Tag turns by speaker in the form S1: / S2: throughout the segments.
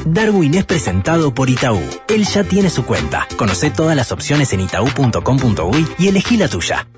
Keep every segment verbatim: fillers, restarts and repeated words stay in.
S1: Darwin es presentado por Itaú. Él ya tiene su cuenta. Conocé todas las opciones en itaú punto com punto uy y elegí la tuya.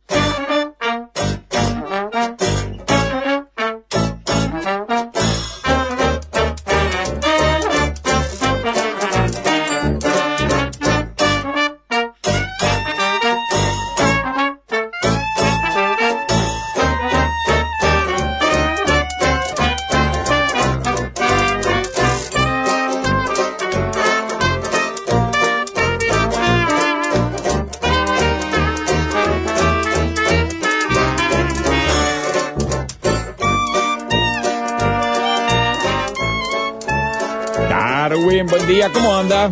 S2: Buen día, ¿cómo anda?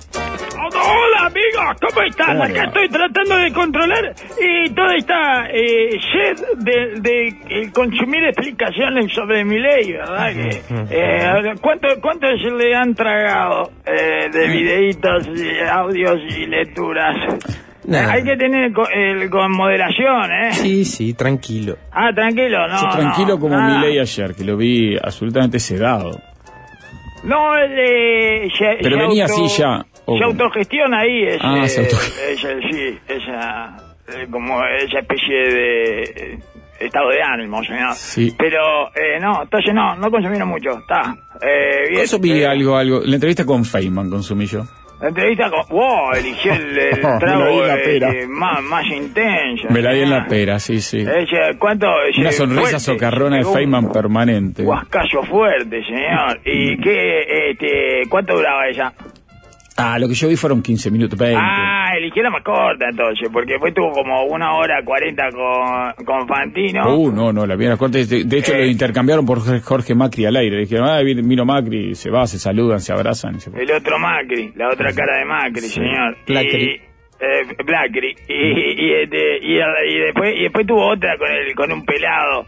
S3: Hola amigos, ¿cómo están? Acá estoy tratando de controlar y toda esta eh, sed de, de eh, consumir explicaciones sobre mi ley, ¿verdad? Que, eh, ¿cuánto, ¿Cuánto le han tragado eh, de videitos, y audios y lecturas? Nah. Hay que tener con, el, con moderación, ¿eh?
S4: Sí, sí, tranquilo.
S3: Ah, tranquilo, no.
S2: Sí, tranquilo
S3: no,
S2: como
S3: ah.
S2: mi ley ayer, que lo vi absolutamente sedado.
S3: No, él eh, se,
S2: Pero
S3: se
S2: venía
S3: auto,
S2: así ya.
S3: Oh. Se autogestiona ahí. Es,
S2: ah,
S3: eh,
S2: se autogestiona.
S3: Es, sí, esa, eh, como esa especie de eh, estado de ánimo, señor.
S2: Sí.
S3: Pero, eh, no, entonces no, no consumieron mucho, está. Eh, bien,
S2: consumí
S3: eh,
S2: algo, algo. La entrevista con Feynman consumí yo.
S3: La entrevista con... ¡Wow! Eligió el, el trago eh, más, más intenso.
S2: Me la di en la pera, sí, sí.
S3: Ella, ¿cuánto?
S2: Una sonrisa fuerte, socarrona de Feynman permanente.
S3: Guascayo fuerte, señor. ¿Y qué, este, cuánto duraba ella?
S2: Ah, lo que yo vi fueron quince minutos, veinte.
S3: Ah, eligió la más corta entonces, porque después tuvo como una hora cuarenta con, con Fantino.
S2: Uh, no, no, la vi corta. De, de hecho, eh, lo intercambiaron por Jorge Macri al aire. Le dijeron, ah, vino Macri, se va, se saludan, se abrazan. Se...
S3: El otro Macri, la otra cara de Macri, sí, señor.
S4: Blackry.
S3: Eh, Blackry. Y, y, este, y, y, después, y después tuvo otra con, el, con un pelado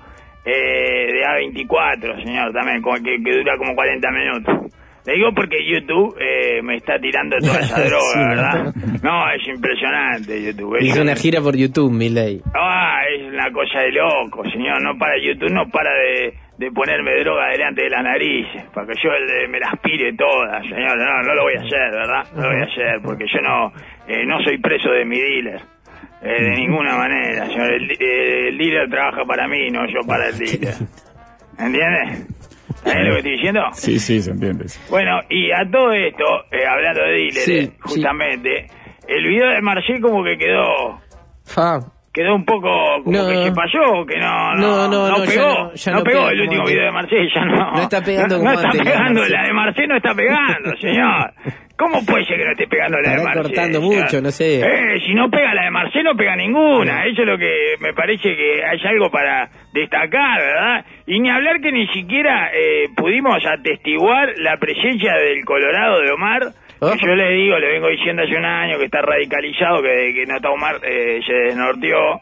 S3: eh, de A veinticuatro, señor, también, como que, que dura como cuarenta minutos. Le digo porque YouTube eh, me está tirando toda esa droga, sí, ¿verdad? No, es impresionante YouTube. Es
S4: Hizo una gira por YouTube, Milei.
S3: Ah, es una cosa de loco, señor. No para YouTube, no para de, de ponerme droga delante de las narices, para que yo el, me las aspire todas, señor. No, no lo voy a hacer, ¿verdad? No lo voy a hacer, porque yo no, eh, no soy preso de mi dealer. Eh, de ninguna manera, señor. El, el dealer trabaja para mí, no yo para el dealer. ¿Entiendes? ¿Sabes lo que estoy diciendo?
S2: Sí, sí, se entiende.
S3: Bueno, y a todo esto, eh, hablando de dealers, sí, justamente, sí. El video de Marché como que quedó...
S4: Fa.
S3: Quedó un poco como
S4: no.
S3: que se pasó, que no no,
S4: no, no,
S3: no,
S4: no
S3: pegó,
S4: ya no, ya
S3: no
S4: no
S3: pegó
S4: pega
S3: el último
S4: antes.
S3: video de Marché, ya no.
S4: No está pegando
S3: no,
S4: como
S3: no está
S4: antes,
S3: pegando,
S4: la,
S3: la de Marché no está pegando, señor. ¿Cómo puede ser que no esté pegando la de Marché?
S4: Está cortando
S3: señor?
S4: mucho, no sé.
S3: Eh, si no pega la de Marché, no pega ninguna. Eso es lo que me parece que hay algo para destacar, ¿verdad? Y ni hablar que ni siquiera eh, pudimos atestiguar la presencia del Colorado de Omar. Oh. Que yo le digo, le vengo diciendo hace un año que está radicalizado, que, que no está Omar, eh, se desnorteó.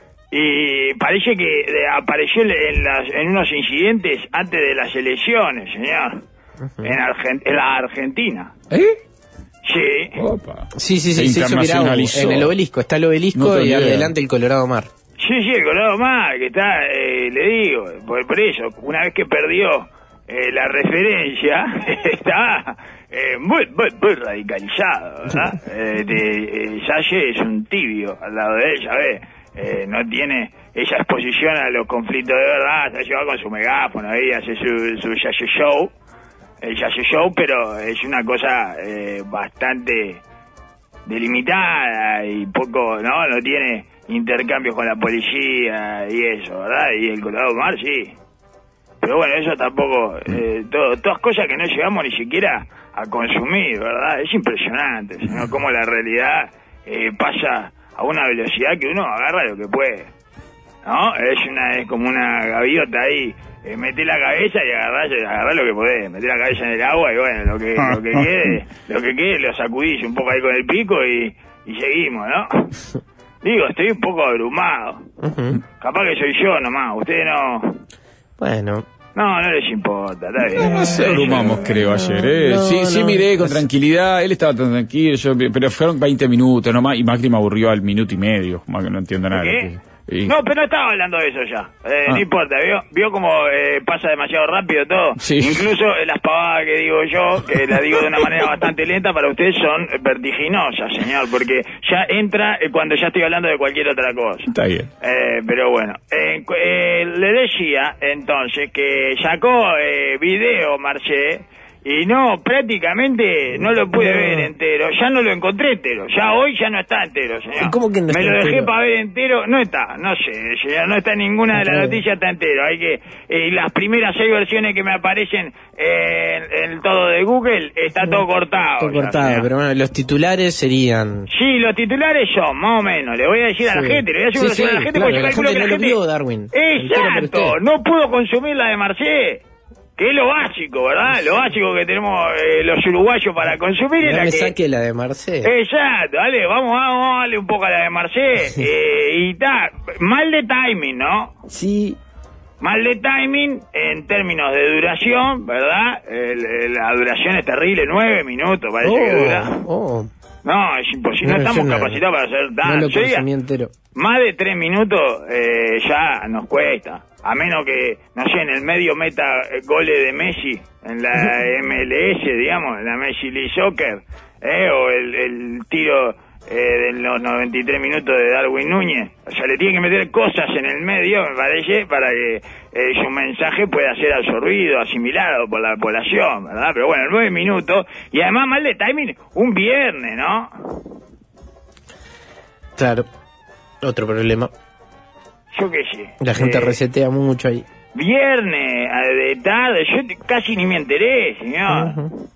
S3: Y parece que de, apareció en, las, en unos incidentes antes de las elecciones, señor. Uh-huh. En, Argent, en la Argentina.
S2: ¿Eh?
S3: Sí.
S4: Opa. Sí, sí, sí, se, se hizo viral en el obelisco. Está el obelisco no y adelante el Colorado Mar.
S3: Sí, sí, el Colorado Mar, que está, eh, le digo, por, por eso, una vez que perdió eh, la referencia, está eh, muy, muy, muy radicalizado, ¿verdad? eh, de, eh, Salle es un tibio al lado de ella, ¿ves? Eh, no tiene esa exposición a los conflictos de verdad, se lleva con su megáfono ahí, hace su, su Yayo Show, el Yayo Show, pero es una cosa eh, bastante delimitada y poco, ¿no? No tiene intercambios con la policía y eso, ¿verdad? Y el Colorado Mar sí. Pero bueno, eso tampoco, eh, todo, todas cosas que no llegamos ni siquiera a consumir, ¿verdad? Es impresionante, sino cómo la realidad eh, pasa a una velocidad que uno agarra lo que puede, ¿no? Es una es como una gaviota ahí, eh, meté la cabeza y agarrá, agarrá lo que podés, meté la cabeza en el agua y bueno, lo que lo que quede, lo que quede lo sacudís un poco ahí con el pico y, y seguimos, ¿no? Digo, estoy un poco abrumado. Uh-huh. Capaz que soy yo nomás, ustedes no...
S4: Bueno...
S3: No, no les importa, está bien.
S2: No, no se abrumamos, creo, ayer, ¿eh? No, sí, no, sí miré con tranquilidad, él estaba tan tranquilo, yo, pero fueron veinte minutos nomás, y Macri me aburrió al minuto y medio, más que no entiendo nada.
S3: ¿Qué?
S2: Y...
S3: No, pero no estaba hablando de eso ya. Eh, ah. No importa, ¿vio? ¿Vio cómo eh, pasa demasiado rápido todo?
S2: Sí.
S3: Incluso eh, las pavadas que digo yo, que las digo de una manera bastante lenta, para ustedes son vertiginosas, señor, porque ya entra eh, cuando ya estoy hablando de cualquier otra cosa.
S2: Está bien.
S3: Eh, pero bueno, eh, eh, le decía entonces que sacó eh, video Marché, y no, prácticamente no lo pude ver entero, ya no lo encontré entero, ya hoy ya no está entero, señor.
S4: ¿Cómo que no está
S3: Me lo dejé
S4: entero?
S3: para ver entero, no está, no sé, señor, no está en ninguna de las noticias, está entero. Hay que, eh, las primeras seis versiones que me aparecen eh, en, en todo de Google, está todo cortado.
S4: Todo
S3: ya,
S4: cortado,
S3: señor.
S4: pero bueno, los titulares serían...
S3: Sí, los titulares son, más o menos, le voy a decir a la
S4: Sí.
S3: gente, le voy a decir,
S4: Sí,
S3: a la
S4: sí,
S3: gente,
S4: claro,
S3: porque yo
S4: la
S3: calculo
S4: gente
S3: que
S4: no
S3: la
S4: lo
S3: gente...
S4: vio, Darwin. Entero por
S3: Exacto,
S4: usted.
S3: no pudo consumir la de Marché, que es lo básico, ¿verdad? Lo básico que tenemos eh, los uruguayos para consumir es
S4: No
S3: la
S4: me
S3: que...
S4: saque la de Marcé.
S3: Exacto, dale, vamos, vamos a darle un poco a la de Marché, eh, y está, mal de timing, ¿no?
S4: Sí.
S3: Mal de timing en términos de duración, ¿verdad? El, el, la duración es terrible, nueve minutos parece
S4: Oh,
S3: que dura.
S4: oh.
S3: No, es imposible, no,
S4: No,
S3: estamos
S4: yo no-
S3: capacitados para hacer
S4: No
S3: tanto.
S4: lo
S3: Yo diría,
S4: consumí entero.
S3: más de tres minutos eh, ya nos cuesta. A menos que, no sé, en el medio meta eh, goles de Messi, en la M L S, digamos, en la Messi League Soccer, eh, o el, el tiro eh, de los noventa y tres minutos de Darwin Núñez. O sea, le tiene que meter cosas en el medio, me parece, para que eh, su mensaje pueda ser absorbido, asimilado por la población, ¿verdad? Pero bueno, nueve minutos, y además mal de timing, un viernes, ¿no?
S4: Claro. Otro problema.
S3: Yo qué sé.
S4: La gente
S3: Eh,
S4: resetea mucho ahí.
S3: Viernes, a- de tarde, yo te- casi ni me enteré, señor.
S4: Ujú.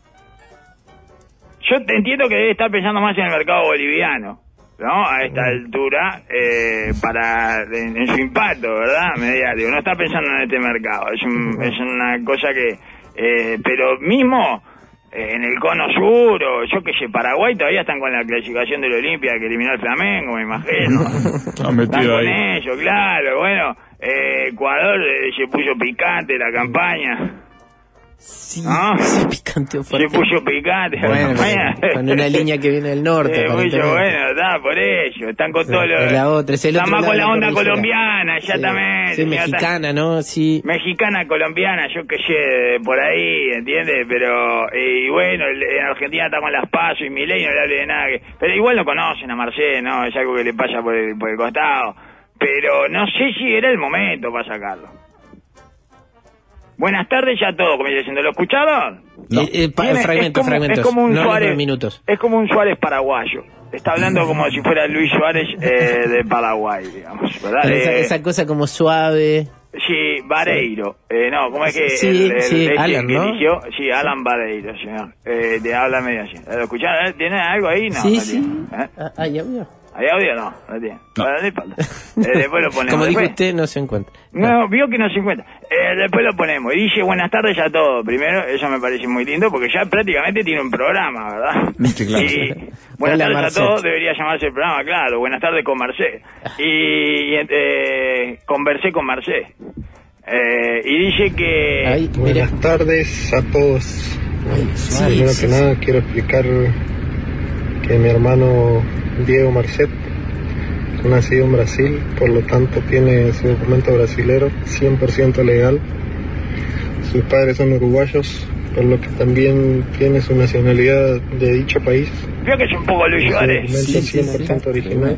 S3: Yo te entiendo que debe estar pensando más en el mercado boliviano, ¿no? A esta altura, eh, para en, en su impacto, ¿verdad? Mediático. No está pensando en este mercado. Es, un, es una cosa que... Eh, pero mismo eh, en el cono sur, o yo que sé, Paraguay todavía están con la clasificación del Olimpia que eliminó al Flamengo, me imagino.
S2: Está
S3: Están
S2: metido
S3: con
S2: ahí.
S3: ellos, claro. Bueno, eh, Ecuador eh, se puso picante la campaña.
S4: Sí,
S3: ¿Ah?
S4: sí, picante o
S3: Se
S4: fuerte.
S3: puso picante la
S4: Bueno,
S3: campaña.
S4: con- con una línea que viene del norte,
S3: Eh, mucho
S4: aparentemente.
S3: bueno, está por ello. Están con todo lo...
S4: Es la otra, es el
S3: Están
S4: otro
S3: más con
S4: lado
S3: la
S4: de
S3: onda
S4: cordillera.
S3: colombiana, exactamente.
S4: Sí, sí,
S3: Ya está-
S4: mexicana, ¿no? Sí.
S3: Mexicana, colombiana, yo qué sé, por ahí, ¿entiendes? Pero, eh, y bueno, el- en Argentina está con las PASO y Milei, no le hable de nada. Que, pero igual no conocen a Marcé, ¿no? Es algo que le pasa por el, por el costado. Pero no sé si era el momento para sacarlo. Buenas tardes ya todo, como diciendo, ¿lo escucharon?
S4: No. Eh, eh, pa-
S3: Tiene-
S4: fragmentos,
S3: es como,
S4: fragmentos.
S3: Es como un
S4: no,
S3: Suárez,
S4: no, minutos.
S3: es como un Suárez paraguayo. Está hablando como si fuera Luis Suárez eh, de Paraguay, digamos, ¿verdad?
S4: Esa,
S3: Eh,
S4: esa cosa como suave.
S3: Sí, Vareiro. Eh, no, ¿cómo es que
S4: Sí,
S3: el, el,
S4: sí,
S3: este
S4: Alan,
S3: que
S4: ¿no?
S3: eligió? Sí, Alan Vareiro, señor. Eh, te habla medio así. ¿Lo escucharon? ¿Tiene algo ahí? No,
S4: sí,
S3: no
S4: sí.
S3: tiene. ¿Eh?
S4: Ah, ah, ya vio.
S3: ¿Hay audio? No, no tiene.
S2: No.
S3: Bueno, no importa. Eh, después lo ponemos.
S4: Como dijo
S3: Después-
S4: usted, no se encuentra.
S3: No, vio que no se encuentra. Eh, después lo ponemos. Y dice buenas tardes a todos. Primero, eso me parece muy lindo porque ya prácticamente tiene un programa, ¿verdad?
S2: Sí, claro.
S3: Y buenas
S4: Hola,
S3: tardes
S4: Marcet.
S3: a todos, debería llamarse el programa, claro. Buenas tardes con Marcé. Y, y, eh, conversé con Marcé. Eh, y dice que...
S4: Ahí, mira.
S5: Buenas tardes a todos.
S4: Sí,
S5: Primero
S4: sí,
S5: que
S4: sí.
S5: nada quiero explicar que mi hermano Diego Marcet nacido en Brasil, por lo tanto tiene su documento brasilero cien por ciento legal. Sus padres son uruguayos, por lo que también tiene su nacionalidad de dicho país.
S3: Vio que es un poco Luis
S5: Su
S3: Suárez.
S5: documento
S4: Sí, sí,
S5: cien por ciento
S4: sí.
S5: original.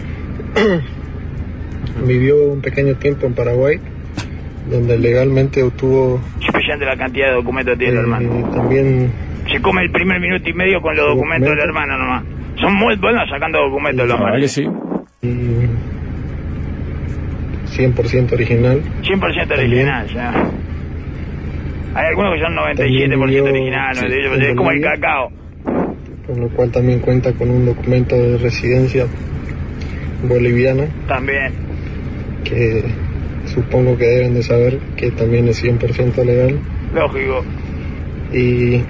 S5: Vivió un pequeño tiempo en Paraguay, donde legalmente obtuvo
S3: Especialmente la cantidad de documentos que tiene el
S5: eh,
S3: hermano.
S5: también
S3: Se come el primer minuto y medio con los documentos del hermano nomás. Son muy buenos sacando documentos los
S2: La verdad que
S3: manes.
S2: sí.
S5: mm, cien por ciento original.
S3: cien por ciento
S5: También.
S3: original, ya. Hay algunos que son noventa y siete por ciento
S5: También
S3: original,
S5: vivió
S3: noventa y ocho por ciento, es
S5: en
S3: como el
S5: Bolivia.
S3: cacao.
S5: Con lo cual también cuenta con un documento de residencia boliviana,
S3: También.
S5: que supongo que deben de saber que también es cien por ciento legal.
S3: Lógico.
S5: Y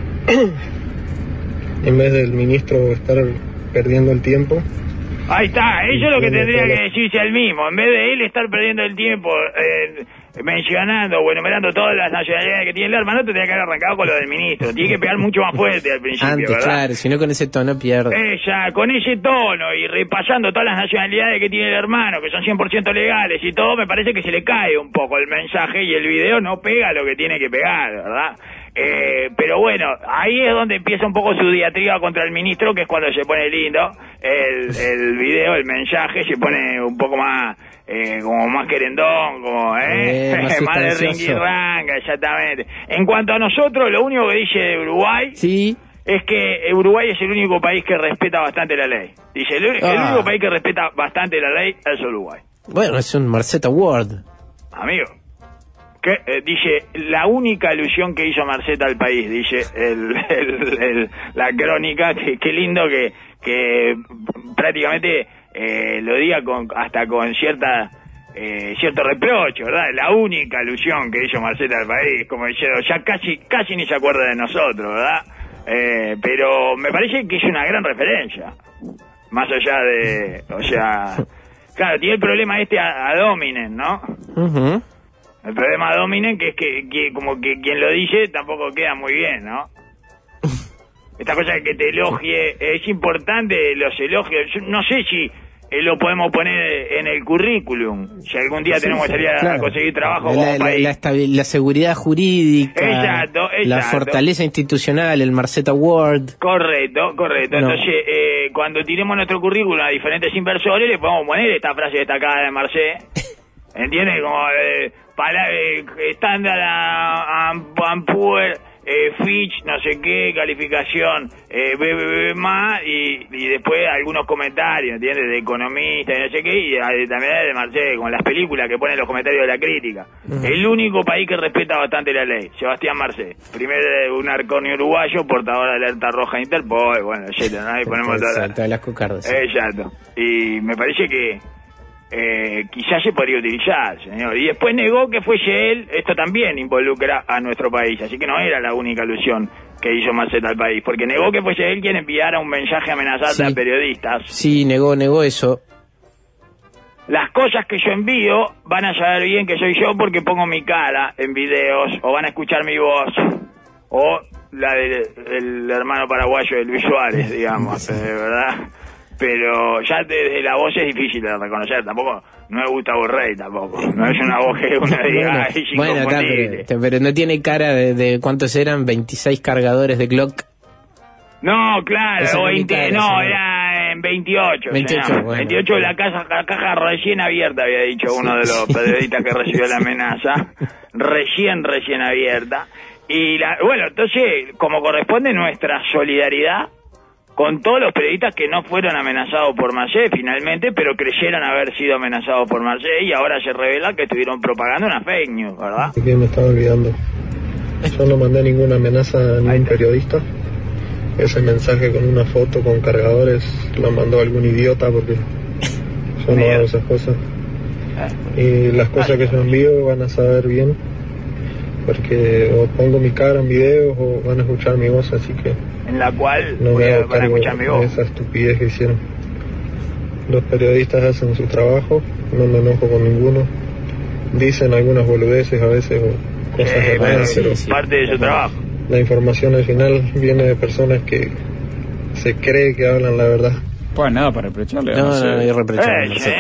S5: en vez del ministro estar perdiendo el tiempo,
S3: Ahí está, eso es lo que
S5: Tiene
S3: tendría
S5: todas
S3: que
S5: las-
S3: decirse al mismo. En vez de él estar perdiendo el tiempo eh, mencionando o enumerando todas las nacionalidades que tiene el hermano, tendría que haber arrancado con lo del ministro. Tiene que pegar mucho más fuerte al principio,
S4: Antes,
S3: ¿verdad?
S4: claro, si no con ese tono pierde.
S3: Ella, con ese tono y repasando todas las nacionalidades que tiene el hermano, que son cien por ciento legales y todo, me parece que se le cae un poco el mensaje y el video no pega lo que tiene que pegar, ¿verdad? Eh, pero bueno, ahí es donde empieza un poco su diatriba contra el ministro, que es cuando se pone lindo el, el video, el mensaje, se pone un poco más, eh, como más querendón, como, eh,
S4: eh más,
S3: más de ringirranga, exactamente. En cuanto a nosotros, lo único que dice de Uruguay,
S4: sí,
S3: es que Uruguay es el único país que respeta bastante la ley. Dice, el, el
S4: ah.
S3: único país que respeta bastante la ley es Uruguay.
S4: Bueno, es un Marcet Award.
S3: Amigo. Que, eh, dice, la única alusión que hizo Marcet al país, dice el, el, el, la crónica, que, que lindo que, que prácticamente eh, lo diga con, hasta con cierta eh, cierto reproche, ¿verdad? La única alusión que hizo Marcet al país, como diciendo, ya casi casi ni se acuerda de nosotros, ¿verdad? Eh, pero me parece que es una gran referencia, más allá de, o sea, claro, tiene el problema este a, a Dominen, ¿no?
S4: Uh-huh.
S3: El problema Dominen, que es que, que como que quien lo dice tampoco queda muy bien, ¿no? Esta cosa de que te elogie, es importante los elogios. Yo no sé si eh, lo podemos poner en el currículum, si algún día sí, tenemos que salir claro. a conseguir trabajo
S4: la,
S3: como
S4: la,
S3: país.
S4: La, la, la seguridad jurídica,
S3: exacto, exacto.
S4: La fortaleza institucional, el Marcet Award.
S3: Correcto, correcto. No. Entonces, eh, cuando tiremos nuestro currículum a diferentes inversores, le podemos poner esta frase destacada de Marcet. ¿Entiendes? Como eh, para, eh, estándar a, a, a Poor, eh, Fitch, no sé qué, calificación, eh, B B B más, y, y después algunos comentarios, ¿entiendes? De economistas y no sé qué, y eh, también de Marcet, como las películas que ponen los comentarios de la crítica. Uh-huh. El único país que respeta bastante la ley, Sebastián Marcet. Primero un arconio uruguayo, portador de alerta roja Interpol, bueno, etcétera, ¿no? Ahí ponemos todas
S4: las, las cocardas.
S3: Exacto. Y me parece que Eh, quizás se podría utilizar, señor. Y después negó que fuese él. Esto también involucra a nuestro país, así que no era la única alusión que hizo Marcet al país, porque negó que fuese él quien enviara un mensaje amenazante sí. a periodistas.
S4: Sí, negó, negó eso.
S3: Las cosas que yo envío van a saber bien que soy yo porque pongo mi cara en videos, o van a escuchar mi voz, o la del, del hermano paraguayo de Luis Suárez, digamos, eh, ¿verdad? Pero ya desde la voz es difícil de reconocer, tampoco, no es Gustavo Rey tampoco, no es una voz que uno diga,
S4: bueno,
S3: es inconfundible.
S4: Bueno, pero, pero no tiene cara de, de ¿cuántos eran? veintiséis cargadores de Glock.
S3: No, claro, veinte, cara, no, señor. Era en veintiocho.
S4: veintiocho, bueno.
S3: veintiocho la caja, la caja recién abierta, había dicho uno de los periodistas que recibió la amenaza, recién, recién abierta. Y la, bueno, entonces, como corresponde nuestra solidaridad con todos los periodistas que no fueron amenazados por Marcet finalmente, pero creyeron haber sido amenazados por Marcet y ahora se revela que estuvieron propagando una fake news, ¿verdad?
S5: ¿De qué me estaba olvidando? Yo no mandé ninguna amenaza a ningún periodista. Ese mensaje con una foto con cargadores lo mandó algún idiota porque yo no hago esas cosas. Y las cosas que yo envío van a saber bien porque o pongo mi cara en videos o van a escuchar mi voz, así que
S3: en la cual
S5: no
S3: voy
S5: me
S3: a,
S5: hago
S3: van a escuchar mi voz.
S5: Esa estupidez que hicieron. Los periodistas hacen su trabajo, no me enojo con ninguno. Dicen algunas boludeces a veces o cosas
S3: eh,
S5: erradas,
S3: bueno,
S5: pero
S3: sí, parte de su trabajo.
S5: La información al final viene de personas que se cree que hablan la verdad.
S2: Pues nada para reprocharle.
S4: No, no, no, irreprochable.
S3: Eh,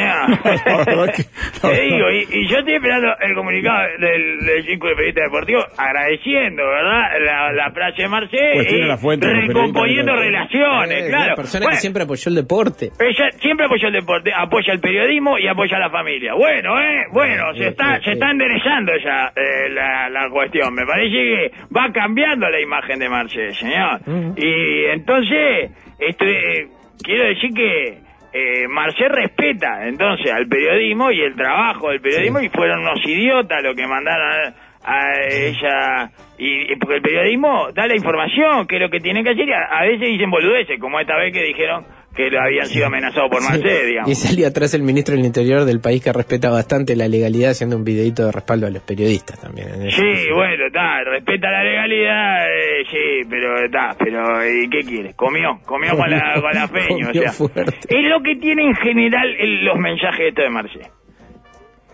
S3: Te digo, y, y yo estoy esperando el comunicado del, del Círculo de Periodistas Deportivos agradeciendo, ¿verdad? La, la frase de Marcet y
S2: la fuente
S3: recomponiendo relaciones,
S4: eh,
S3: claro.
S4: La persona
S3: bueno,
S4: que siempre apoyó el deporte.
S3: Ella siempre apoyó el deporte, apoya el periodismo y apoya a la familia. Bueno, eh, bueno, se está, se está enderezando ya eh, la, la cuestión. Me parece que va cambiando la imagen de Marcet, señor. Uh-huh. Y entonces, estoy... Quiero decir que eh, Marcet respeta entonces al periodismo y el trabajo del periodismo, sí. Y fueron unos idiotas los que mandaron a, a ella, y, y porque el periodismo da la información, que es lo que tienen que hacer, y a, a veces dicen boludeces, como esta vez que dijeron que lo habían sido amenazados por Marcet, sí. Digamos.
S4: Y salió atrás el ministro del Interior del país que respeta bastante la legalidad, haciendo un videito de respaldo a los periodistas también. En
S3: sí, caso. Bueno, está, respeta la legalidad, eh, sí, pero está, pero ¿y qué quiere? Comió, comió con la, con la feño, o sea.
S4: Fuerte.
S3: Es lo que tiene en general el, los mensajes estos de Marcet.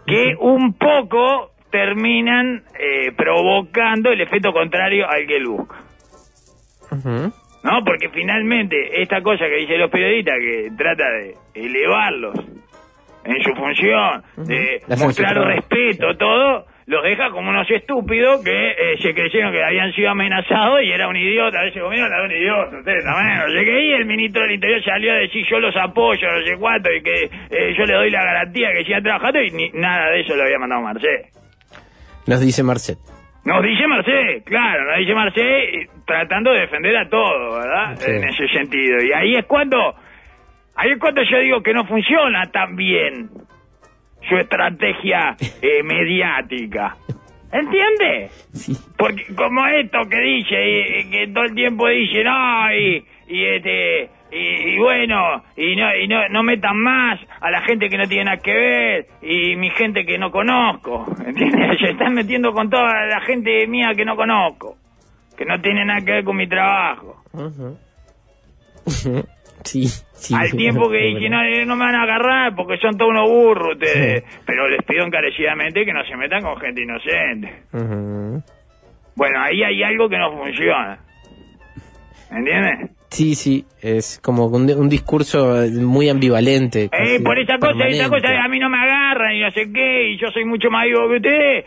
S3: que un poco terminan eh, provocando el efecto contrario al que él busca.
S4: Uh-huh.
S3: ¿No? Porque finalmente esta cosa que dicen los periodistas, que trata de elevarlos en su función, uh-huh. de
S4: La
S3: mostrar
S4: función,
S3: respeto, sí. todo, los deja como unos estúpidos que eh, se creyeron que habían sido amenazados y era un idiota. Ese gobierno era un idiota, ustedes también, no sé qué. Y el ministro del Interior salió a decir yo los apoyo, no sé cuánto, y que eh, yo le doy la garantía que sigan trabajando, y ni, nada de eso lo había mandado Marcé.
S4: Nos dice Marcet.
S3: Nos dice Marcé, claro, nos dice Marcé tratando de defender a todo, ¿verdad? Sí. En ese sentido. Y ahí es cuando, ahí es cuando yo digo que no funciona tan bien su estrategia eh, mediática. ¿Entiende? Sí. Porque como esto que dice, y, que todo el tiempo dice, no, y, y este... Y, y bueno, y no y no, no metan más a la gente que no tiene nada que ver, y mi gente que no conozco, ¿entiendes? Se están metiendo con toda la gente mía que no conozco, que no tiene nada que ver con mi trabajo.
S4: Uh-huh. Sí, sí.
S3: Al tiempo que dicen, no, no me van a agarrar porque son todos unos burros ustedes, sí. Pero les pido encarecidamente que no se metan con gente inocente. Uh-huh. Bueno, ahí hay algo que no funciona, ¿entiendes?
S4: Sí, sí, es como un, un discurso muy ambivalente.
S3: Eh, por esa cosa, permanente. Esa cosa, a mí no me agarran y no sé qué, y yo soy mucho más vivo que ustedes.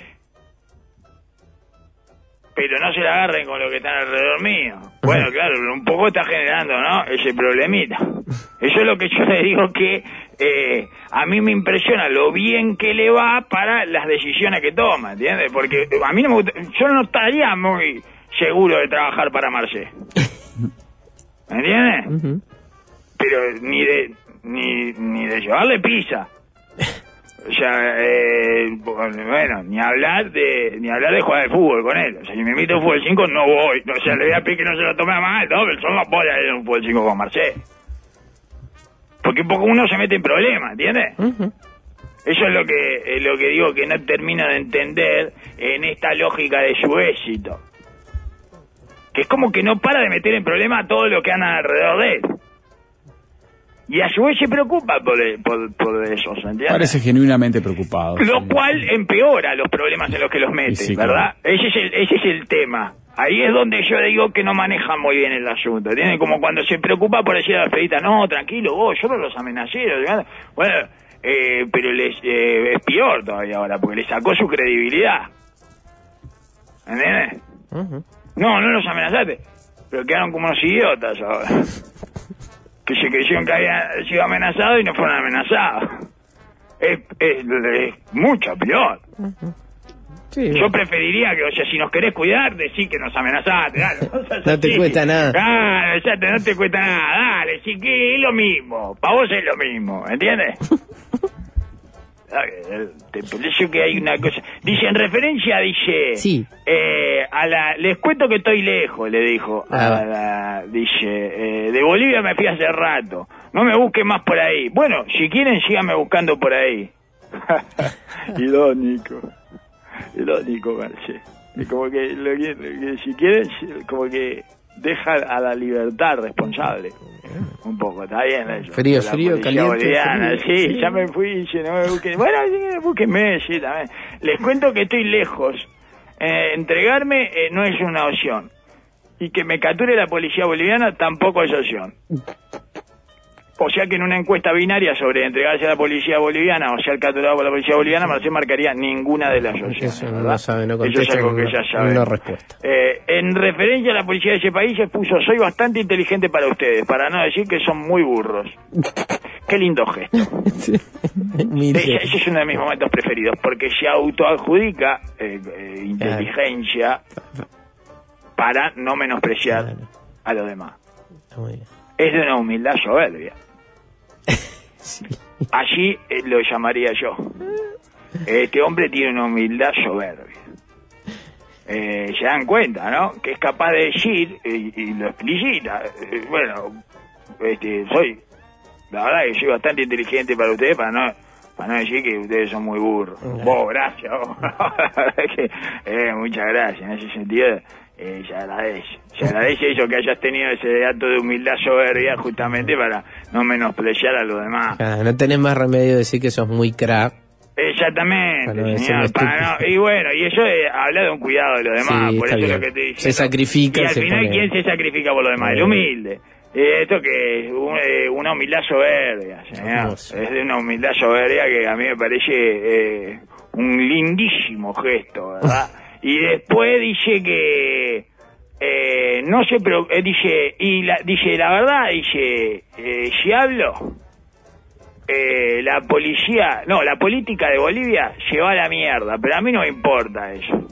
S3: Pero no se la agarren con lo que están alrededor mío. Bueno, uh-huh. Claro, un poco está generando, ¿no? Ese problemita. Eso es lo que yo le digo que eh, a mí me impresiona lo bien que le va para las decisiones que toma, ¿entiendes? Porque a mí no me gusta, yo no estaría muy seguro de trabajar para Marcé. ¿Entiendes? Uh-huh. Pero ni de ni ni de llevarle pizza. O sea, eh, bueno, ni hablar de ni hablar de jugar al fútbol con él. O sea, si me invito a un fútbol cinco no voy. O sea, le voy a pedir que no se lo tome a mal, ¿no? Pero son los pollas de un fútbol cinco con Marcé. Porque un poco uno se mete en problemas, ¿entiendes? Uh-huh. Eso es lo que es lo que digo que no termino de entender en esta lógica de su éxito. Que es como que no para de meter en problema a todo lo que anda alrededor de él. Y a su vez se preocupa por, por, por eso, ¿entiendes?
S2: Parece genuinamente preocupado.
S3: Lo
S2: sí.
S3: cual empeora los problemas en los que los mete, sí, ¿verdad? Claro. Ese es el, ese es el tema. Ahí es donde yo digo que no maneja muy bien el asunto, ¿entiendes? Como cuando se preocupa por decir a la Fedita, no, tranquilo, vos, yo no los amenacé. Bueno, eh, pero les, eh, es peor todavía ahora, porque le sacó su credibilidad. ¿Entiendes? Uh-huh. No, no los amenazaste, pero quedaron como unos idiotas ahora. Que se creyeron que habían sido amenazados y no fueron amenazados. Es, es, es mucho peor. Uh-huh. Sí. Yo preferiría que, o sea, si nos querés cuidar, decís que nos amenazaste, dale. O sea,
S4: no te sí. cuesta nada.
S3: Claro, exacto, no te cuesta nada, dale, sí que es lo mismo, para vos es lo mismo, ¿entiendes? Te parece que hay una cosa. Dice, en referencia, dice.
S4: Sí.
S3: Eh, a la, les cuento que estoy lejos, le dijo. Ah. A la, dice, eh, de Bolivia me fui hace rato. No me busquen más por ahí. Bueno, si quieren, síganme buscando por ahí. Irónico. Irónico, Marcé. Es como que, lo que, lo que, si quieren, como que deja a la libertad responsable. Un poco, está bien eso.
S4: Frío, frío, caliente.
S3: Boliviana,
S4: frío,
S3: sí, sí, ya me fui, sí, no me busquen. Bueno, sí, búsquenme, sí, también. Les cuento que estoy lejos. Eh, entregarme eh, no es una opción. Y que me capture la policía boliviana tampoco es opción. O sea que en una encuesta binaria sobre entregarse a la policía boliviana o ser capturado por la policía boliviana, Marcé marcaría ninguna de las opciones.
S4: Eso no lo sabe, no contesta.
S3: Eso es algo que ya sabe.
S4: Una respuesta.
S3: Eh, en referencia a la policía de ese país, se puso, soy bastante inteligente para ustedes, para no decir que son muy burros. Qué lindo gesto. Sí. Ese, ese es uno de mis momentos preferidos, porque se autoadjudica eh, eh, inteligencia para no menospreciar claro. a los demás. Es de una humildad soberbia. Sí. Allí eh, lo llamaría yo. Este hombre tiene una humildad soberbia. Eh, se dan cuenta, ¿no? Que es capaz de decir, y, y lo explicita, eh, bueno, este, soy, la verdad que soy bastante inteligente para ustedes, para no para no decir que ustedes son muy burros. Vos, oh, gracias. Oh. que, eh, muchas gracias. En ese sentido, eh, se agradece. Se agradece eso, que hayas tenido ese acto de humildad soberbia justamente para no menospreciar a los demás.
S4: Claro, no tenés más remedio de decir que sos muy crack.
S3: Exactamente,
S4: Para no
S3: señor. Para no, y bueno, y eso eh, habla de un cuidado de los demás,
S4: Sí,
S3: por
S4: está
S3: eso es
S4: bien.
S3: lo que te dice.
S4: Se sacrifica,
S3: Y al
S4: se
S3: final,
S4: pone-
S3: ¿quién se sacrifica por los demás? El humilde. Eh, esto que es un, eh, una humildad soberbia, señor.
S4: Hermoso.
S3: Es de una humildad soberbia que a mí me parece eh, un lindísimo gesto, ¿verdad? Y después dice que eh, no sé, pero eh, dice y la, dice la verdad, dice eh, si hablo eh, la policía, no, la política de Bolivia se va a la mierda, pero a mí no me importa eso.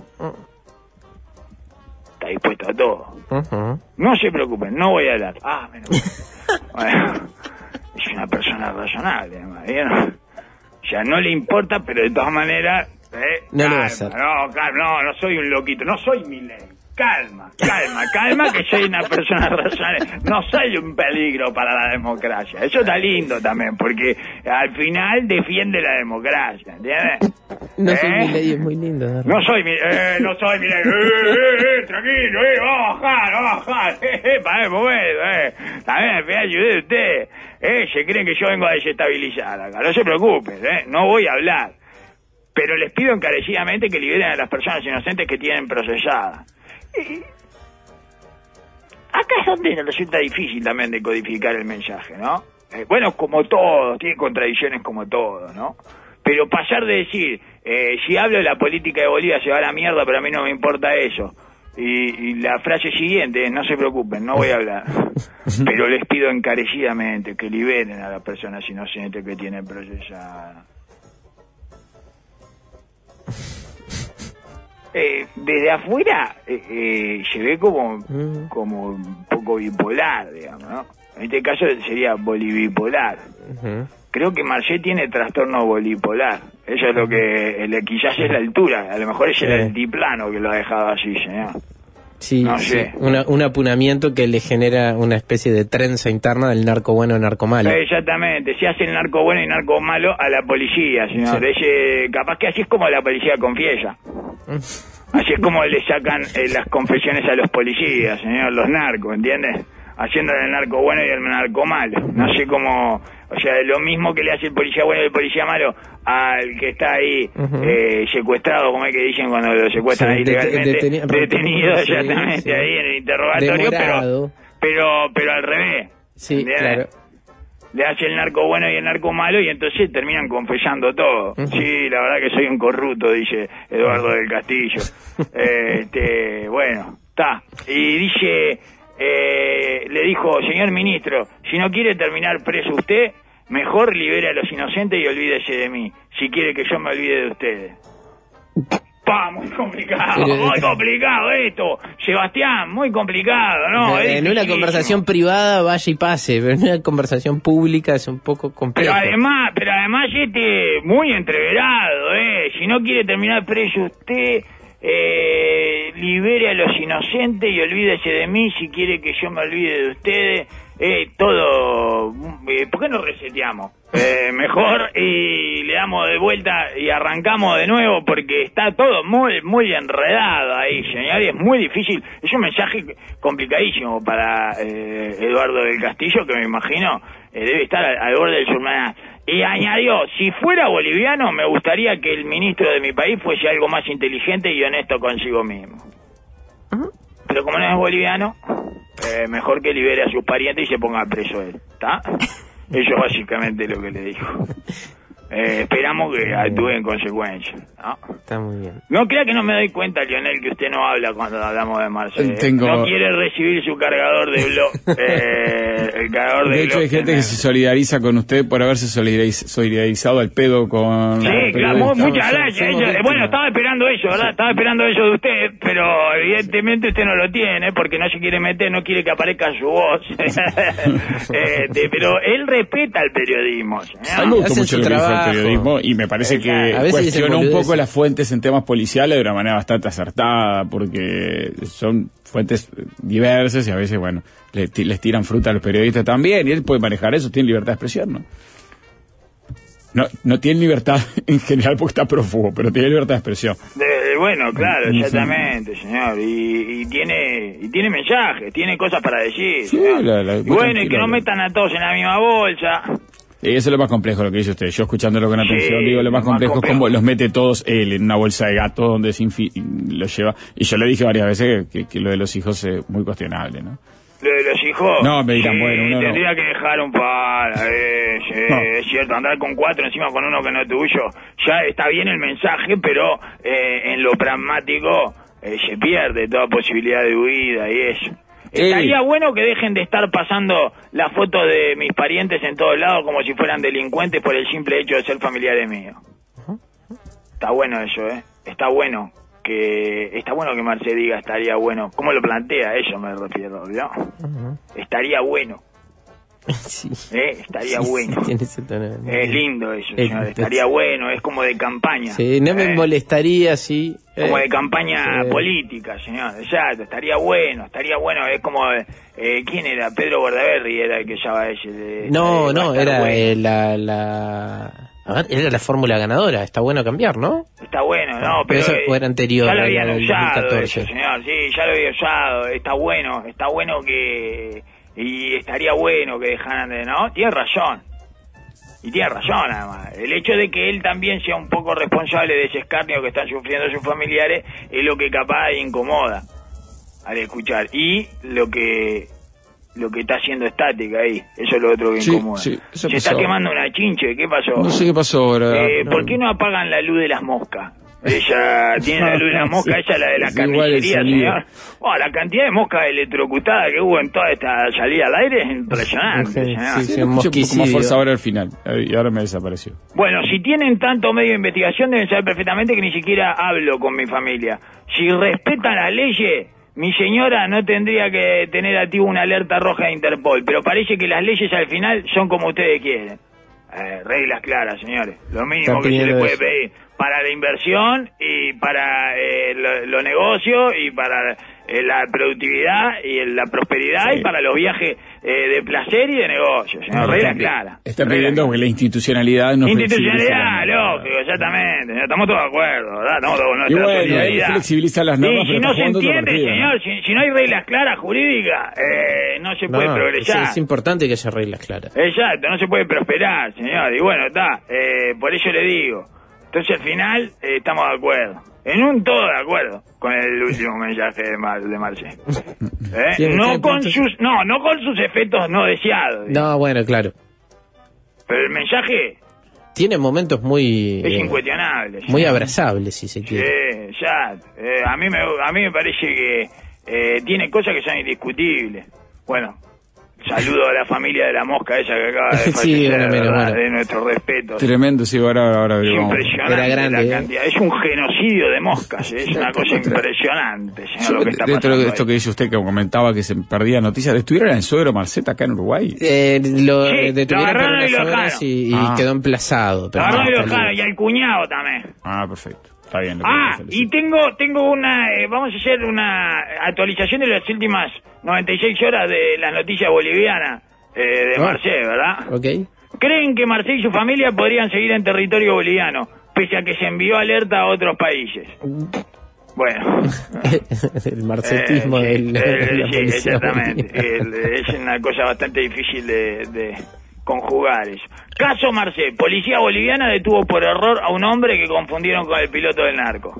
S3: Está dispuesto a todo.
S4: Ujú.
S3: No se preocupen, no voy a hablar. Ah, menos mal. Bueno, es una persona razonable, además, ¿vieron? O sea, no le importa, pero de todas maneras... Eh,
S4: No
S3: calma,
S4: lo va a hacer.
S3: No, calma, no, no soy un loquito, no soy Milei. Calma, calma, calma, que soy una persona razonable. No soy un peligro para la democracia. Eso está lindo también, porque al final defiende la democracia, ¿entiendes?
S4: No soy
S3: ¿Eh?
S4: Milei, es muy lindo. de verdad.
S3: No soy mi, eh, no soy Milei, eh, eh, eh, tranquilo, eh, vamos a bajar, vamos a bajar, eh, eh, para el momento, eh, también me ayudé de usted, eh, se creen que yo vengo a desestabilizar acá, no se preocupen, eh, no voy a hablar, pero les pido encarecidamente que liberen a las personas inocentes que tienen procesadas. Y acá es donde nos resulta difícil también de codificar el mensaje, ¿no? Eh, bueno, como todo, tiene contradicciones como todo, ¿no? Pero pasar de decir, eh, si hablo de la política de Bolivia se va a la mierda, pero a mí no me importa eso. Y, y la frase siguiente es, no se preocupen, no voy a hablar. Pero les pido encarecidamente que liberen a las personas inocentes que tienen procesadas. Eh, desde afuera eh, eh, se ve como,
S4: Mm.
S3: como un poco bipolar, digamos, ¿no? En este caso sería bolibipolar.
S4: Ujú.
S3: Creo que Marcet tiene trastorno bolipolar. Eso es lo que el, quizás es la altura. A lo mejor es el
S4: Sí.
S3: altiplano que lo ha dejado así, señor.
S4: Sí,
S3: No
S4: sí.
S3: sé.
S4: Una- un apunamiento que le genera una especie de trenza interna del narco bueno y narco malo.
S3: Exactamente. Se hace el narco bueno y narco malo a la policía, señor.
S4: Sí.
S3: Ese, capaz que así es como la policía confiesa. Así es como le sacan eh, las confesiones a los policías, señor, los narcos, ¿entiendes? Haciéndole el narco bueno y el narco malo. No sé cómo... O sea, lo mismo que le hace el policía bueno y el policía malo al que está ahí
S4: Ujú.
S3: eh, secuestrado, como es que dicen cuando lo secuestran
S4: Sí,
S3: ahí
S4: dete-
S3: legalmente,
S4: deteni-
S3: detenido
S4: sí,
S3: exactamente
S4: sí.
S3: ahí en el interrogatorio,
S4: Demorado.
S3: pero, pero pero al revés.
S4: Sí,
S3: ¿entiendes?
S4: claro.
S3: Le hace el narco bueno y el narco malo y entonces terminan confesando todo.
S4: Ujú.
S3: Sí, la verdad que soy un corrupto, dice Eduardo del Castillo. Eh, este, bueno, está. Y dice, eh, le dijo, señor ministro, si no quiere terminar preso usted, mejor libere a los inocentes y olvídese de mí, si quiere que yo me olvide de ustedes. Pa, muy complicado,
S4: Pero-
S3: muy complicado esto, Sebastián, muy complicado, ¿no? Es
S4: en una
S3: dificilísimo.
S4: conversación privada vaya y pase, pero en una conversación pública es un poco complejo.
S3: Pero además, pero además este muy entreverado, eh. Si no quiere terminar preso usted, eh, libere a los inocentes y olvídese de mí si quiere que yo me olvide de ustedes. Eh, todo, eh, ¿por qué no reseteamos? Eh, mejor y le damos de vuelta y arrancamos de nuevo porque está todo muy, muy enredado ahí, señor, y es muy difícil. Es un mensaje complicadísimo para eh, Eduardo del Castillo, que me imagino eh, debe estar al, al borde del surmenal. Y añadió, si fuera boliviano me gustaría que el ministro de mi país fuese algo más inteligente y honesto consigo mismo. Pero como no es boliviano, eh, mejor que libere a sus parientes y se ponga preso él, ¿está? Eso es básicamente lo que le dijo. Eh, esperamos que actúe en consecuencia, ¿no?
S4: Está muy bien.
S3: No crea que no me doy cuenta, Lionel, que usted no habla cuando hablamos de Marcel.
S2: Tengo-
S3: No quiere recibir su cargador de blog. Eh, el cargador de
S2: De hecho,
S3: blog
S2: hay gente
S3: tiene-
S2: que se solidariz con usted por haberse solidariz- solidarizado al pedo con...
S3: Sí,
S2: la
S3: claro,
S2: periodista.
S3: mu- muchas
S4: somos-
S3: gracias.
S4: somos
S3: Eso-
S4: víctimas.
S3: bueno, estaba esperando eso, ¿verdad? Estaba esperando eso de usted, pero evidentemente usted no lo tiene porque no se quiere meter, no quiere que aparezca su voz. Este, pero él respeta el periodismo, señor.
S2: A mí me gustó
S4: Hacen
S2: mucho
S4: su
S2: lo que dijo el
S4: trabajo.
S2: periodismo y me parece que
S3: A
S4: veces dicen
S2: cuestionó un
S4: boludeces.
S2: poco las fuentes en temas policiales de una manera bastante acertada porque son fuentes diversas y a veces, bueno, le ti- les tiran fruta a los periodistas también y él puede manejar eso, tiene libertad de expresión, ¿no? No, no tiene libertad en general porque está prófugo, pero tiene libertad de expresión.
S3: De- bueno, claro,
S2: Sí.
S3: exactamente, señor. Y, y tiene y tiene mensajes, tiene cosas para decir.
S2: Sí,
S3: señor.
S2: la- la-
S3: y
S2: muy
S3: bueno, y que
S2: tranquilo,
S3: no
S2: la-
S3: metan a todos en la misma bolsa.
S2: Y eso es lo más complejo, lo que dice usted. Yo escuchándolo con atención,
S3: Sí,
S2: digo, lo más
S3: lo más
S2: complejo es
S3: complejo.
S2: cómo los mete todos él en una bolsa de gato donde se infi- los lleva. Y yo le dije varias veces que, que lo de los hijos es muy cuestionable, ¿no?
S3: Lo de los hijos.
S2: No, me dirán,
S3: sí,
S2: bueno, uno no.
S3: tendría que dejar un par. Eh, sí,
S2: No.
S3: Es cierto, andar con cuatro encima con uno que no es tuyo. Ya está bien el mensaje, pero eh, en lo pragmático eh, se pierde toda posibilidad de huida y eso.
S2: Sí.
S3: Estaría bueno que dejen de estar pasando la foto de mis parientes en todos lados como si fueran delincuentes por el simple hecho de ser familiares míos. Está bueno eso, ¿eh? Está bueno que está bueno que Marce diga estaría bueno. ¿Cómo lo plantea? Eso me refiero, ¿no?
S4: Uh-huh.
S3: Estaría bueno.
S4: Sí.
S3: ¿Eh? Estaría
S4: Sí,
S3: bueno.
S4: sí, tiene ese tono.
S3: Es lindo eso,
S4: Es-
S3: señor.
S4: es-
S3: Estaría bueno, es como de campaña.
S4: Sí, no me
S3: ¿eh?
S4: molestaría si...
S3: Como
S4: eh,
S3: de campaña
S4: sí.
S3: política, señor. Exacto, estaría bueno, estaría bueno. Es como, eh, ¿quién era? Pedro Bordaberry era el que usaba ese. De,
S4: No,
S3: de-
S4: no,
S3: va a estar
S4: era
S3: bueno.
S4: eh, la, la... A ver, era la fórmula ganadora. Está bueno cambiar, ¿no?
S3: Está bueno, no, pero...
S4: Eso
S3: eh,
S4: era anterior
S3: Ya lo
S4: a la
S3: habían
S4: del
S3: usado
S4: dos mil catorce.
S3: eso, señor, sí, ya lo había usado. Está bueno, está bueno que... Y estaría bueno que dejaran de... ¿No? Tiene razón. Y tiene razón, además. El hecho de que él también sea un poco responsable de ese escarnio que están sufriendo sus familiares es lo que capaz incomoda al escuchar. Y lo que... Lo que está haciendo estática ahí, eso es lo otro que
S2: Sí,
S3: incomoda.
S2: sí, eso
S3: Se está
S2: pasó.
S3: quemando una chinche, ¿qué pasó?
S2: No sé qué pasó ahora.
S3: Eh,
S2: No.
S3: ¿Por qué no apagan la luz de las moscas? Ella tiene la luz de las moscas,
S2: Sí,
S3: ella la de la
S2: es igual el
S3: carnicería,
S2: sonido.
S3: señor. Oh, la cantidad de moscas electrocutadas que hubo en toda esta salida al aire es impresionante,
S4: Sí,
S3: señor.
S4: sí,
S2: Sí,
S4: sí,
S2: lo
S4: un
S2: escuché un poco más
S4: mosquicidio.
S2: fuerza ahora al final. eh, Y ahora me desapareció.
S3: Bueno, si tienen tanto medio de investigación deben saber perfectamente que ni siquiera hablo con mi familia. Si respetan las leyes, mi señora no tendría que tener activo una alerta roja de Interpol, pero parece que las leyes al final son como ustedes quieren. Eh, reglas claras, señores. Lo mínimo
S4: Están
S3: que se le
S4: pidiendo
S3: puede
S4: eso.
S3: pedir para la inversión y para eh, lo- los negocios y para eh, la productividad y la prosperidad
S2: Sí.
S3: y para los viajes eh, de placer y de negocios. Señor, reglas claras.
S2: Está
S3: Reglas
S2: pidiendo
S3: claras.
S2: que la institucionalidad no
S3: Institucionalidad,
S2: flexibilice las normas.
S3: lógico, exactamente. Estamos todos de acuerdo, ¿verdad? Estamos todos con
S2: Y
S3: nuestra
S2: bueno, él
S3: solidaridad.
S2: flexibiliza las normas,
S3: Y si
S2: pero
S3: no
S2: está
S3: se
S2: jugando otro
S3: entiende,
S2: partido,
S3: señor,
S2: ¿no?
S3: si, si no hay reglas claras jurídicas, eh, no se puede
S4: No, es,
S3: progresar.
S4: es importante que haya reglas claras.
S3: Exacto, no se puede prosperar, señor. Y bueno, está, eh, por eso le digo. Entonces al final eh, estamos de acuerdo. En un todo de acuerdo con el último mensaje de, Mar de Marce. ¿Eh?
S4: Sí,
S3: no
S4: está-
S3: con
S4: está-
S3: sus, no, no con sus efectos no deseados. digo.
S4: No, bueno, claro.
S3: Pero el mensaje
S4: Tiene momentos muy...
S3: es
S4: eh,
S3: incuestionable.
S4: muy
S3: señor.
S4: abrazables, si se quiere.
S3: Sí, ya. Eh, a mí me a mí me parece que eh, tiene cosas que son indiscutibles. Bueno, saludo a la familia de la mosca esa que acaba de
S4: Sí,
S3: fallecer,
S4: bueno, menos,
S3: ¿verdad?
S4: bueno.
S3: De nuestro respeto.
S2: Tremendo, sí, ahora, ahora
S3: Es
S2: averiguamos.
S3: impresionante
S4: Era grande,
S3: la
S4: ¿eh?
S3: cantidad. Es un genocidio de moscas, es una cosa impresionante, señor, lo que está
S2: Dentro
S3: pasando
S2: de esto
S3: ahí.
S2: que dice usted, que comentaba que se perdía noticias, ¿estuvieron en el suegro Marceta acá en Uruguay?
S4: Eh, lo
S3: Sí,
S4: eh,
S3: lo
S4: detuvieron por
S3: agarraron y
S4: unas
S3: lo
S4: horas
S3: dejaron.
S4: y, y
S2: Ah.
S4: quedó emplazado. pero
S3: Agarró
S4: no,
S3: y lo
S4: está
S3: dejaron,
S4: libre.
S3: y al cuñado también.
S2: Ah, perfecto. Está bien. lo que
S3: Ah,
S2: dice,
S3: y tengo tengo una, eh, vamos a hacer una actualización de las últimas noventa y seis horas de las noticias bolivianas eh, de
S4: Ah.
S3: Marcé, ¿verdad?
S4: Ok.
S3: Creen que Marcé y su familia podrían seguir en territorio boliviano, pese a que se envió alerta a otros países. Bueno.
S4: El marcetismo
S3: Eh, sí,
S4: del,
S3: eh,
S4: de la
S3: sí,
S4: policía
S3: exactamente.
S4: boliviana.
S3: El- es una cosa bastante difícil de, de conjugar eso. Caso Marcé. Policía boliviana detuvo por error a un hombre que confundieron con el piloto del narco.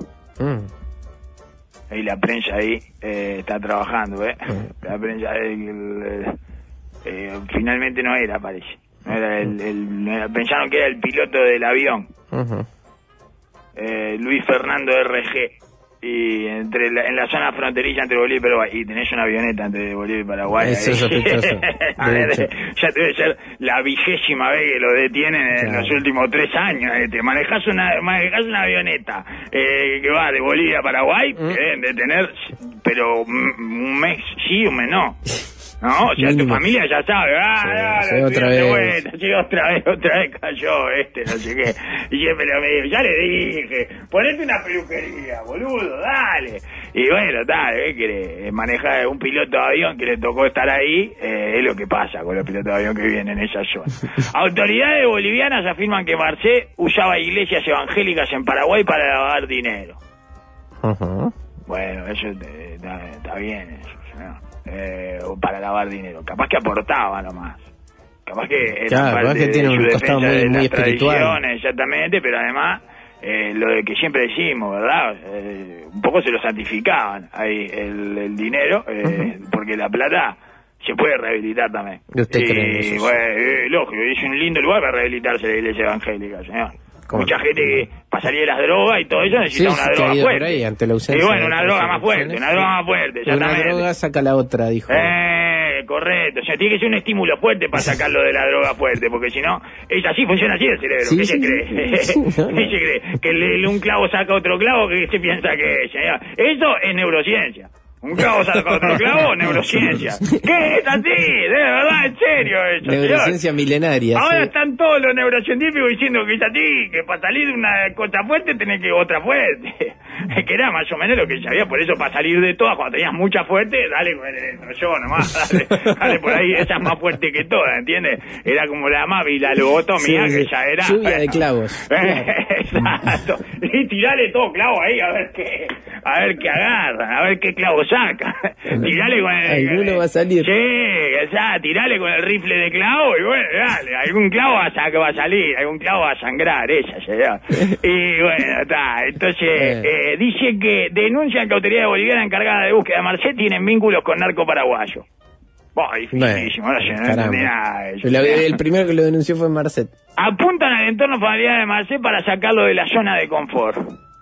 S4: Mm.
S3: Y la prensa ahí eh, está trabajando, ¿eh?
S4: Mm.
S3: La prensa ahí, el- el- eh, finalmente no era, parece. No era el, el- no era- pensaron que era el piloto del avión,
S4: Ujú.
S3: eh, Luis Fernando R G. Y entre la- en la zona fronteriza entre Bolivia y Paraguay. Y tenés una avioneta entre Bolivia y Paraguay.
S4: Eso es
S3: ahí.
S4: sospechoso,
S3: A
S4: de
S3: ver,
S4: hecho.
S3: ya debe ser la vigésima vez que lo detienen en
S4: Claro.
S3: los últimos tres años. Eh, te manejás una, manejás una avioneta eh, que va de Bolivia a Paraguay,
S4: Mm.
S3: te deben detener, pero mm, un mes sí, un mes no. No, o sea, tu
S4: Mínimo.
S3: familia ya sabe, ah,
S4: Sí,
S3: ah,
S4: sí,
S3: la
S4: otra
S3: tuvieron de
S4: vez.
S3: vuelta, sí, otra vez, otra vez cayó este, no sé qué. Y siempre lo mismo, ya le dije, ponete una peluquería, boludo, dale. Y bueno, dale, ¿eh? que manejar un piloto de avión que le tocó estar ahí, eh, es lo que pasa con los pilotos de avión que viven en esa zona. Autoridades bolivianas afirman que Marcé usaba iglesias evangélicas en Paraguay para lavar dinero.
S4: Ujú.
S3: Bueno, eso eh, está, está bien, eso, ¿no? Eh, o para lavar dinero. Capaz que aportaba nomás. capaz que era
S4: Claro,
S3: parte
S4: capaz que
S3: de
S4: tiene
S3: su
S4: un costado
S3: defensa
S4: muy-
S3: de
S4: muy
S3: las
S4: espiritual.
S3: tradiciones, exactamente, pero además eh, lo de que siempre decimos, ¿verdad? Eh, un poco se lo santificaban ahí el, el dinero, eh, uh-huh. porque la plata se puede rehabilitar también.
S4: ¿Y usted
S3: y,
S4: cree en eso?
S3: Bueno, eh, lógico, es un lindo lugar para rehabilitarse la iglesia evangélica, señor. Mucha gente que para salir de las drogas y todo eso necesita
S4: sí,
S3: una droga fuerte.
S4: Ahí, ante la ausencia
S3: y bueno, una
S4: de
S3: droga más fuerte, una droga más fuerte, exactamente.
S4: Una droga saca la otra, dijo.
S3: Eh, correcto. O sea, tiene que ser un estímulo fuerte para sacarlo de la droga fuerte, porque si no, es así, funciona así el cerebro.
S4: Sí,
S3: ¿Qué
S4: sí,
S3: se cree?
S4: sí, no, no.
S3: ¿Qué se cree? Que el, un clavo saca otro clavo, ¿qué se piensa que es? Señor? Eso es neurociencia. Un clavo saca otro clavo, neurociencia. ¿Qué es así? De verdad, en serio eso.
S4: Neurociencia
S3: señor.
S4: milenaria.
S3: Ahora
S4: sí.
S3: están todos los neurocientíficos diciendo que es así, que para salir de una cosa fuerte tenés que otra fuerte. Es que era más o menos lo que sabía, por eso para salir de todas, cuando tenías mucha fuerte, dale con el electroyo nomás, dale, dale por ahí, esa es más fuerte que todas, ¿entiendes? Era como la Mavi, la lobotomía, sí, que sí. ya era...
S4: Lluvia de clavos.
S3: Exacto. Y tirale todo clavo ahí, a ver qué, a ver qué agarra, a ver qué clavo saca. Tirale con el...
S4: Alguno va a salir.
S3: Sí, o sea, tirale con el rifle de clavo y bueno, dale, algún clavo va a, va a salir, algún clavo va a sangrar, esa señor. Y bueno, está, entonces... Eh, dice que denuncian que autoridades bolivianas encargadas de búsqueda de Marcet tienen vínculos con narco paraguayo. Bah, dificilísimo, no sé, no entendí nada de eso.
S4: El, el primero que lo denunció fue Marcet.
S3: Apuntan al entorno familiar de Marcet para sacarlo de la zona de confort.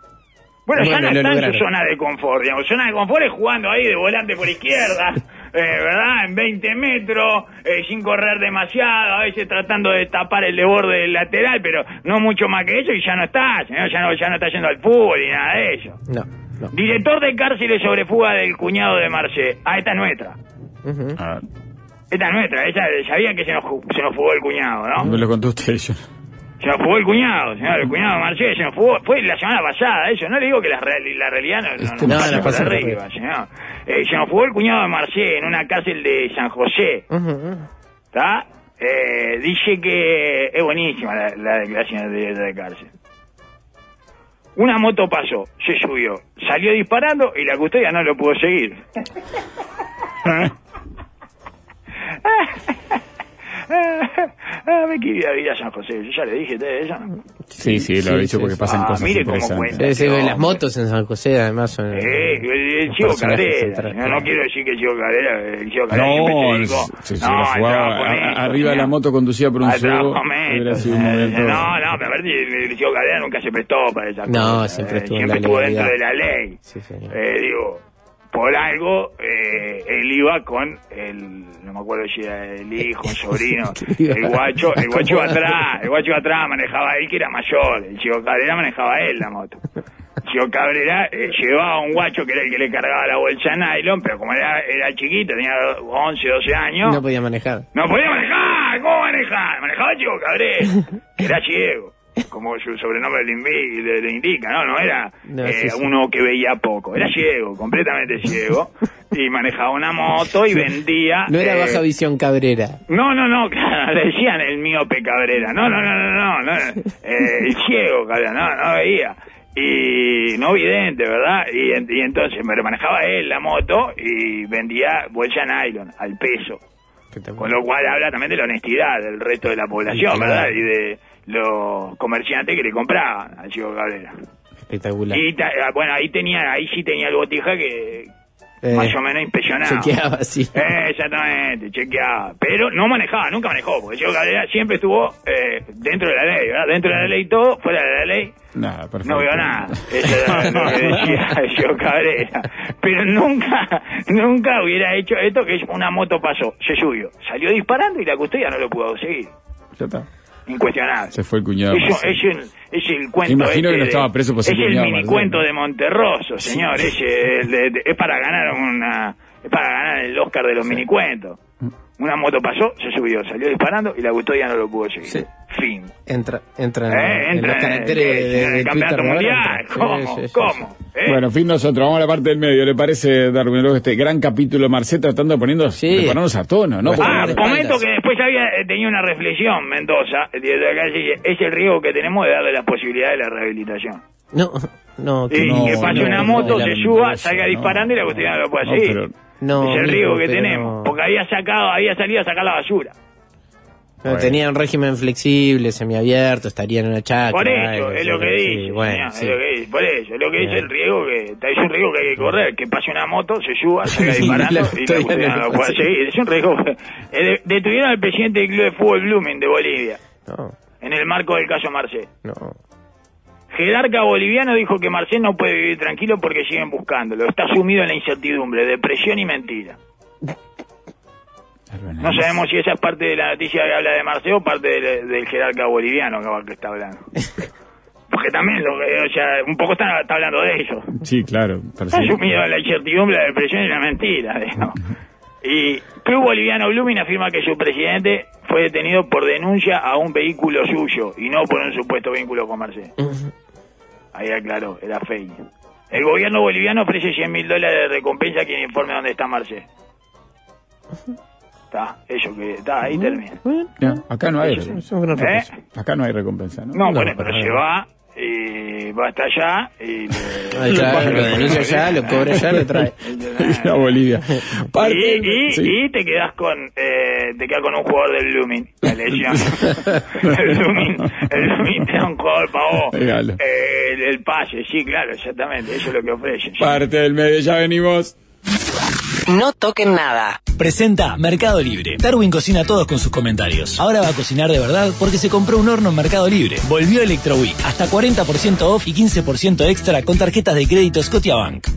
S3: Bueno, ya no está en su zona de confort, digamos. Zona de confort es jugando ahí de volante por izquierda, eh, ¿verdad? En veinte metros, eh, sin correr demasiado, a veces tratando de tapar el desborde del lateral, pero no mucho más que eso y ya no está, señor, ya no, ya no está yendo al fútbol ni nada de eso.
S4: No, no.
S3: Director de cárceles sobre fuga del cuñado de Marcet. Ah, esta es nuestra.
S4: Uh-huh.
S2: Ah.
S3: Esta es nuestra, ella sabía que se nos, se nos fugó el cuñado, ¿no?
S2: Me lo contó usted, yo.
S3: Se nos fugó el cuñado, señor, el cuñado de Marcet, se nos fugó, fue la semana pasada, eso, no le digo que la, real, la realidad no, no, no, no pasa por arriba, arriba, señor. Eh, se nos fugó el cuñado de Marcet en una cárcel de San José, ¿está? Uh-huh. Eh, dice que es buenísima la, la declaración de, de cárcel. Una moto pasó, se subió, salió disparando y la custodia no lo pudo seguir. Ah, me quería ir a San José, yo ya le dije de eso.
S2: Sí, sí, lo he dicho sí, porque sí. pasan ah, cosas
S3: mire cómo cuenta.
S4: Sí, sí, las motos en San José además son...
S3: Eh, el, el Chico Cabrera, no, no quiero decir que el Chico Cabrera, el Chico Cabrera
S2: no,
S3: siempre se dedicó...
S2: Se, se no, jugaba, a, arriba de la moto conducida por un subo, hubiera sido un momento...
S3: No, no, pero a ver, el Chico Cabrera nunca se prestó para esas cosas.
S4: No, siempre estuvo,
S3: eh, siempre estuvo dentro de la ley.
S4: Sí, señor.
S3: Eh, digo... Por algo, eh, él iba con el, no me acuerdo si era el hijo, un sobrino, el guacho, el guacho iba atrás, el guacho iba atrás, manejaba él que era mayor, el Chico Cabrera manejaba él la moto. El Chico Cabrera eh, llevaba a un guacho que era el que le cargaba la bolsa nylon, pero como era, era chiquito, tenía once, doce años.
S4: No podía manejar.
S3: No podía manejar, ¿cómo manejar? Manejaba el Chico Cabrera, que era ciego. Como su sobrenombre le, invi- le, le indica, ¿no? No era
S4: no,
S3: eh,
S4: sí, sí.
S3: uno que veía poco, era ciego, completamente ciego, y manejaba una moto y vendía...
S4: No era
S3: eh,
S4: baja visión Cabrera.
S3: No, no, no, claro, le decían el miope Cabrera, no, no, no, no, no, no eh, el ciego Cabrera, no, no veía, y no vidente, ¿verdad? Y, y entonces me manejaba él la moto y vendía bolsa nylon al peso, con lo cual habla también de la honestidad del resto de la población, sí, ¿verdad? Y de los comerciantes que le compraban al Chico Cabrera.
S4: Espectacular.
S3: Y ta, bueno, ahí tenía, ahí sí tenía el botija que
S4: eh,
S3: más o menos impresionaba.
S4: Chequeaba, sí.
S3: Eh, exactamente, chequeaba. Pero no manejaba, nunca manejó, porque el Chico Cabrera siempre estuvo eh, dentro de la ley, ¿verdad? Dentro de la ley todo, fuera de la ley.
S2: Nada, perfecto.
S3: No veo nada. Eso era lo que decía el Chico Cabrera. Pero nunca, nunca hubiera hecho esto, que es una moto pasó, se subió, salió disparando y la custodia no lo pudo seguir.
S2: Ya está.
S3: Incuestionable.
S2: Se fue el cuñado.
S3: Eso, es, el, es el cuento.
S2: Imagino
S3: este
S2: que no estaba preso por ser
S3: Es el
S2: cuñado,
S3: mini cuento de Monterroso, señor. Sí. Ese, el de, de, es para ganar una, es para ganar el Oscar de los sí. minicuentos. Una moto pasó, se subió, salió disparando y la custodia no lo pudo seguir. Sí. Fin.
S4: Entra, entra,
S3: eh,
S4: en,
S3: entra
S4: en los caracteres
S3: en,
S4: de, de,
S3: en el
S4: de
S3: campeonato
S4: Twitter,
S3: mundial.
S4: Sí,
S3: ¿Cómo?
S4: sí, sí,
S3: ¿Cómo?
S4: Sí.
S3: ¿Eh?
S2: Bueno, en fin, nosotros vamos a la parte del medio. ¿Le parece, Darwin, este gran capítulo de Marcet tratando de, poniendo, sí. de ponernos a tono, ¿no?
S3: Ah, comento que después había tenido una reflexión, Mendoza, es el riesgo que tenemos de darle la posibilidad de la rehabilitación.
S4: No, no.
S3: Que,
S2: no,
S3: que pase
S2: no,
S3: una
S2: no,
S3: moto,
S2: no,
S3: se
S2: no,
S3: suba,
S2: no,
S3: salga
S2: no,
S3: disparando y la cuestión no lo puede seguir.
S2: No, pero...
S4: No,
S3: es el riesgo que
S4: pero...
S3: tenemos, porque había sacado, había salido a sacar la basura.
S4: Bueno. Tenía un régimen flexible, semiabierto, estaría en una chacra.
S3: Por eso,
S4: eh,
S3: es lo que dice.
S4: Sí, bueno,
S3: sí.
S4: sí.
S3: Es lo que dice. Por eso, es lo que dice el riesgo, que es un riesgo que hay que correr, que pase una moto, se suba, salga disparando
S4: la
S3: y la cuestión no lo pueda seguir. Es un riesgo. Eh, detuvieron al presidente del Club de Fútbol Blooming de Bolivia.
S4: No.
S3: En el marco del caso Marcé.
S4: No.
S3: Jerarca boliviano dijo que Marcé no puede vivir tranquilo porque siguen buscándolo. Está sumido en la incertidumbre, depresión y mentira. No sabemos si esa es parte de la noticia que habla de Marcé o parte del, del jerarca boliviano que está hablando. Porque también, lo que, o sea, un poco está, está hablando de eso.
S2: Sí, claro.
S3: Está sumido en la incertidumbre, la depresión y la mentira, digamos. Y Club Boliviano Blooming afirma que su presidente fue detenido por denuncia a un vehículo suyo y no por un supuesto vínculo con Marcé. Ahí aclaró, era fake. El gobierno boliviano ofrece cien mil dólares de recompensa a quien informe dónde está Marcé. Está, eso que está, ahí termina.
S2: No, acá no hay
S3: Eso,
S2: recompensa.
S3: ¿Eh?
S2: Acá no hay recompensa, ¿no?
S3: No,
S4: No,
S3: bueno,
S4: no,
S3: pero
S4: no.
S3: se va y va hasta allá y le...
S4: Ahí está, lo denuncia ya, lo cobra ya, lo trae.
S2: A Bolivia. Parte
S3: Y,
S2: del-
S3: y,
S2: sí.
S3: y te quedas con eh, te quedas con un jugador del Blooming, la lesión. el Blooming, el Blooming te da un jugador para vos.
S2: Regalo.
S3: Eh, el, el pase, sí, claro, exactamente, eso es lo que ofrecen. sí.
S2: Parte del medio, ya venimos.
S1: No toquen nada. Presenta Mercado Libre. Darwin cocina a todos con sus comentarios. Ahora va a cocinar de verdad porque se compró un horno en Mercado Libre. Volvió Electroweek. Hasta cuarenta por ciento off y quince por ciento extra con tarjetas de crédito Scotiabank.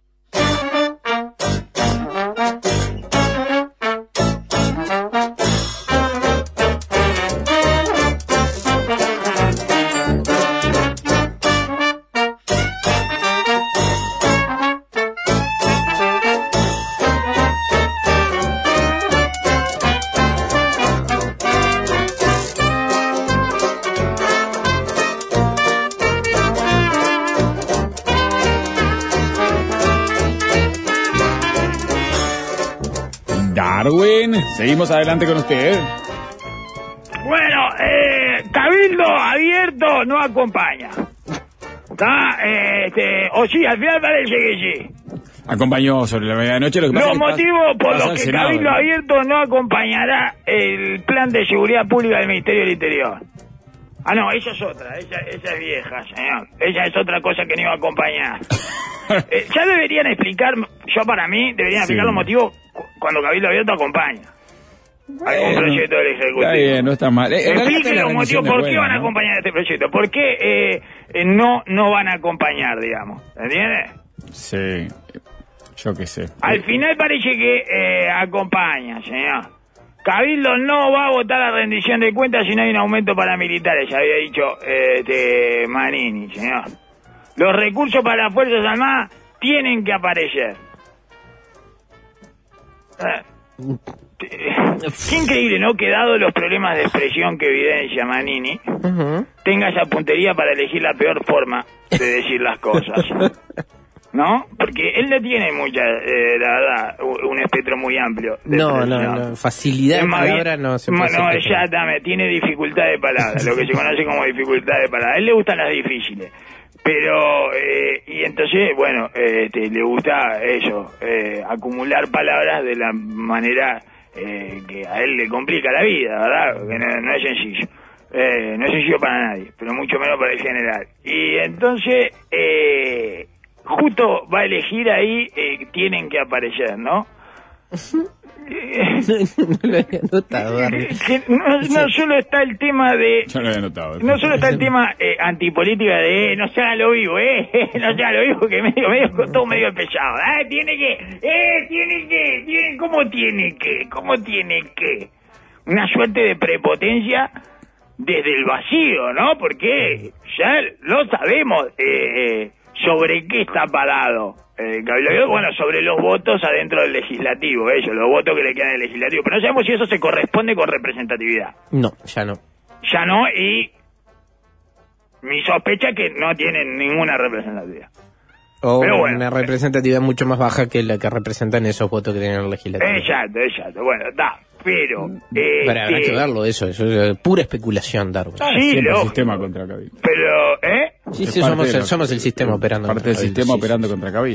S2: Darwin, seguimos adelante con usted.
S3: Bueno, eh, Cabildo abierto no acompaña. ¿Está? Eh, este, o sí, al final parece que sí.
S2: Acompañó sobre la medianoche. Lo que pasa
S3: Los
S2: es que
S3: motivos por
S2: pasa
S3: los
S2: al
S3: que
S2: Senado,
S3: Cabildo
S2: ¿no?
S3: Abierto no acompañará el plan de seguridad pública del Ministerio del Interior. Ah, no, esa es otra, esa, esa es vieja, señor. Esa es otra cosa que no iba a acompañar. Eh, ya deberían explicar, yo para mí, deberían explicar
S2: Sí.
S3: los motivos cu- cuando Cabildo Abierto acompaña. Algún
S2: Bueno,
S3: proyecto del Ejecutivo.
S2: Está bien, no está mal. Eh, en realidad
S3: Expliquen
S2: la
S3: los
S2: rendición
S3: motivos
S2: es
S3: por qué
S2: buena,
S3: van a
S2: ¿no?
S3: acompañar este proyecto. ¿Por qué eh, eh, no, no van a acompañar, digamos? ¿Entiendes?
S2: Sí, yo qué sé.
S3: Al final parece que eh, acompaña, señor. Cabildo no va a votar la rendición de cuentas si no hay un aumento para militares, había dicho eh, este Manini, señor. Los recursos para las Fuerzas Armadas tienen que aparecer. Eh, Qué increíble, ¿no? Que dado los problemas de expresión que evidencia Manini,
S4: Uh-huh.
S3: tenga esa puntería para elegir la peor forma de decir las cosas. ¿No? Porque él no tiene mucha, eh, la verdad, u- un espectro muy amplio. de
S4: No, no,
S3: expresión.
S4: no, facilidad de
S3: Es más bien-
S4: palabra no se
S3: ma-
S4: puede
S3: No,
S4: hacer.
S3: exactamente, tiene dificultad de palabras, lo que se conoce como dificultad de palabras. A él le gustan las difíciles. Pero, eh, y entonces, bueno, eh, este, le gusta eso, eh, acumular palabras de la manera eh, que a él le complica la vida, ¿verdad? Que no, no es sencillo. Eh, no es sencillo para nadie, pero mucho menos para el general. Y entonces, eh, justo va a elegir ahí, eh, tienen que aparecer, ¿no?
S4: No lo había notado, Darwin.
S3: Que no, no solo está el tema de...
S2: Yo no había notado.
S3: No solo está el tema eh, antipolítica de eh, no se haga lo vivo, eh, no se haga lo vivo, que medio, medio, todo medio pesado. Ah, tiene que, eh, tiene que, tiene, ¿cómo tiene que? ¿Cómo tiene que? Una suerte de prepotencia desde el vacío, ¿no? Porque ya lo sabemos eh, eh, sobre qué está parado. Eh, Cabildo, bueno, sobre los votos adentro del legislativo, ellos, los votos que le quedan en el legislativo. Pero no sabemos si eso se corresponde con representatividad.
S4: No, ya no.
S3: Ya no, y mi sospecha es que no tienen ninguna representatividad.
S4: O
S3: Pero bueno.
S4: una representatividad mucho más baja que la que representan esos votos que tienen en el legislativo.
S3: Exacto, exacto. Bueno, está. Pero... Eh,
S4: Para, habrá
S3: eh,
S4: que verlo eso, eso es pura especulación, Darwin.
S3: Sí,
S2: Siempre el
S3: lógico.
S2: sistema contra Cabildo.
S3: Pero, ¿eh?
S4: Sí,
S2: Es
S4: sí,
S2: parte
S4: somos,
S2: de
S4: el,
S2: lo-
S4: somos el sistema operando.
S2: Parte del
S4: contra
S2: sistema
S4: Cabildo, sí,
S2: operando
S4: sí.
S2: contra Cabildo.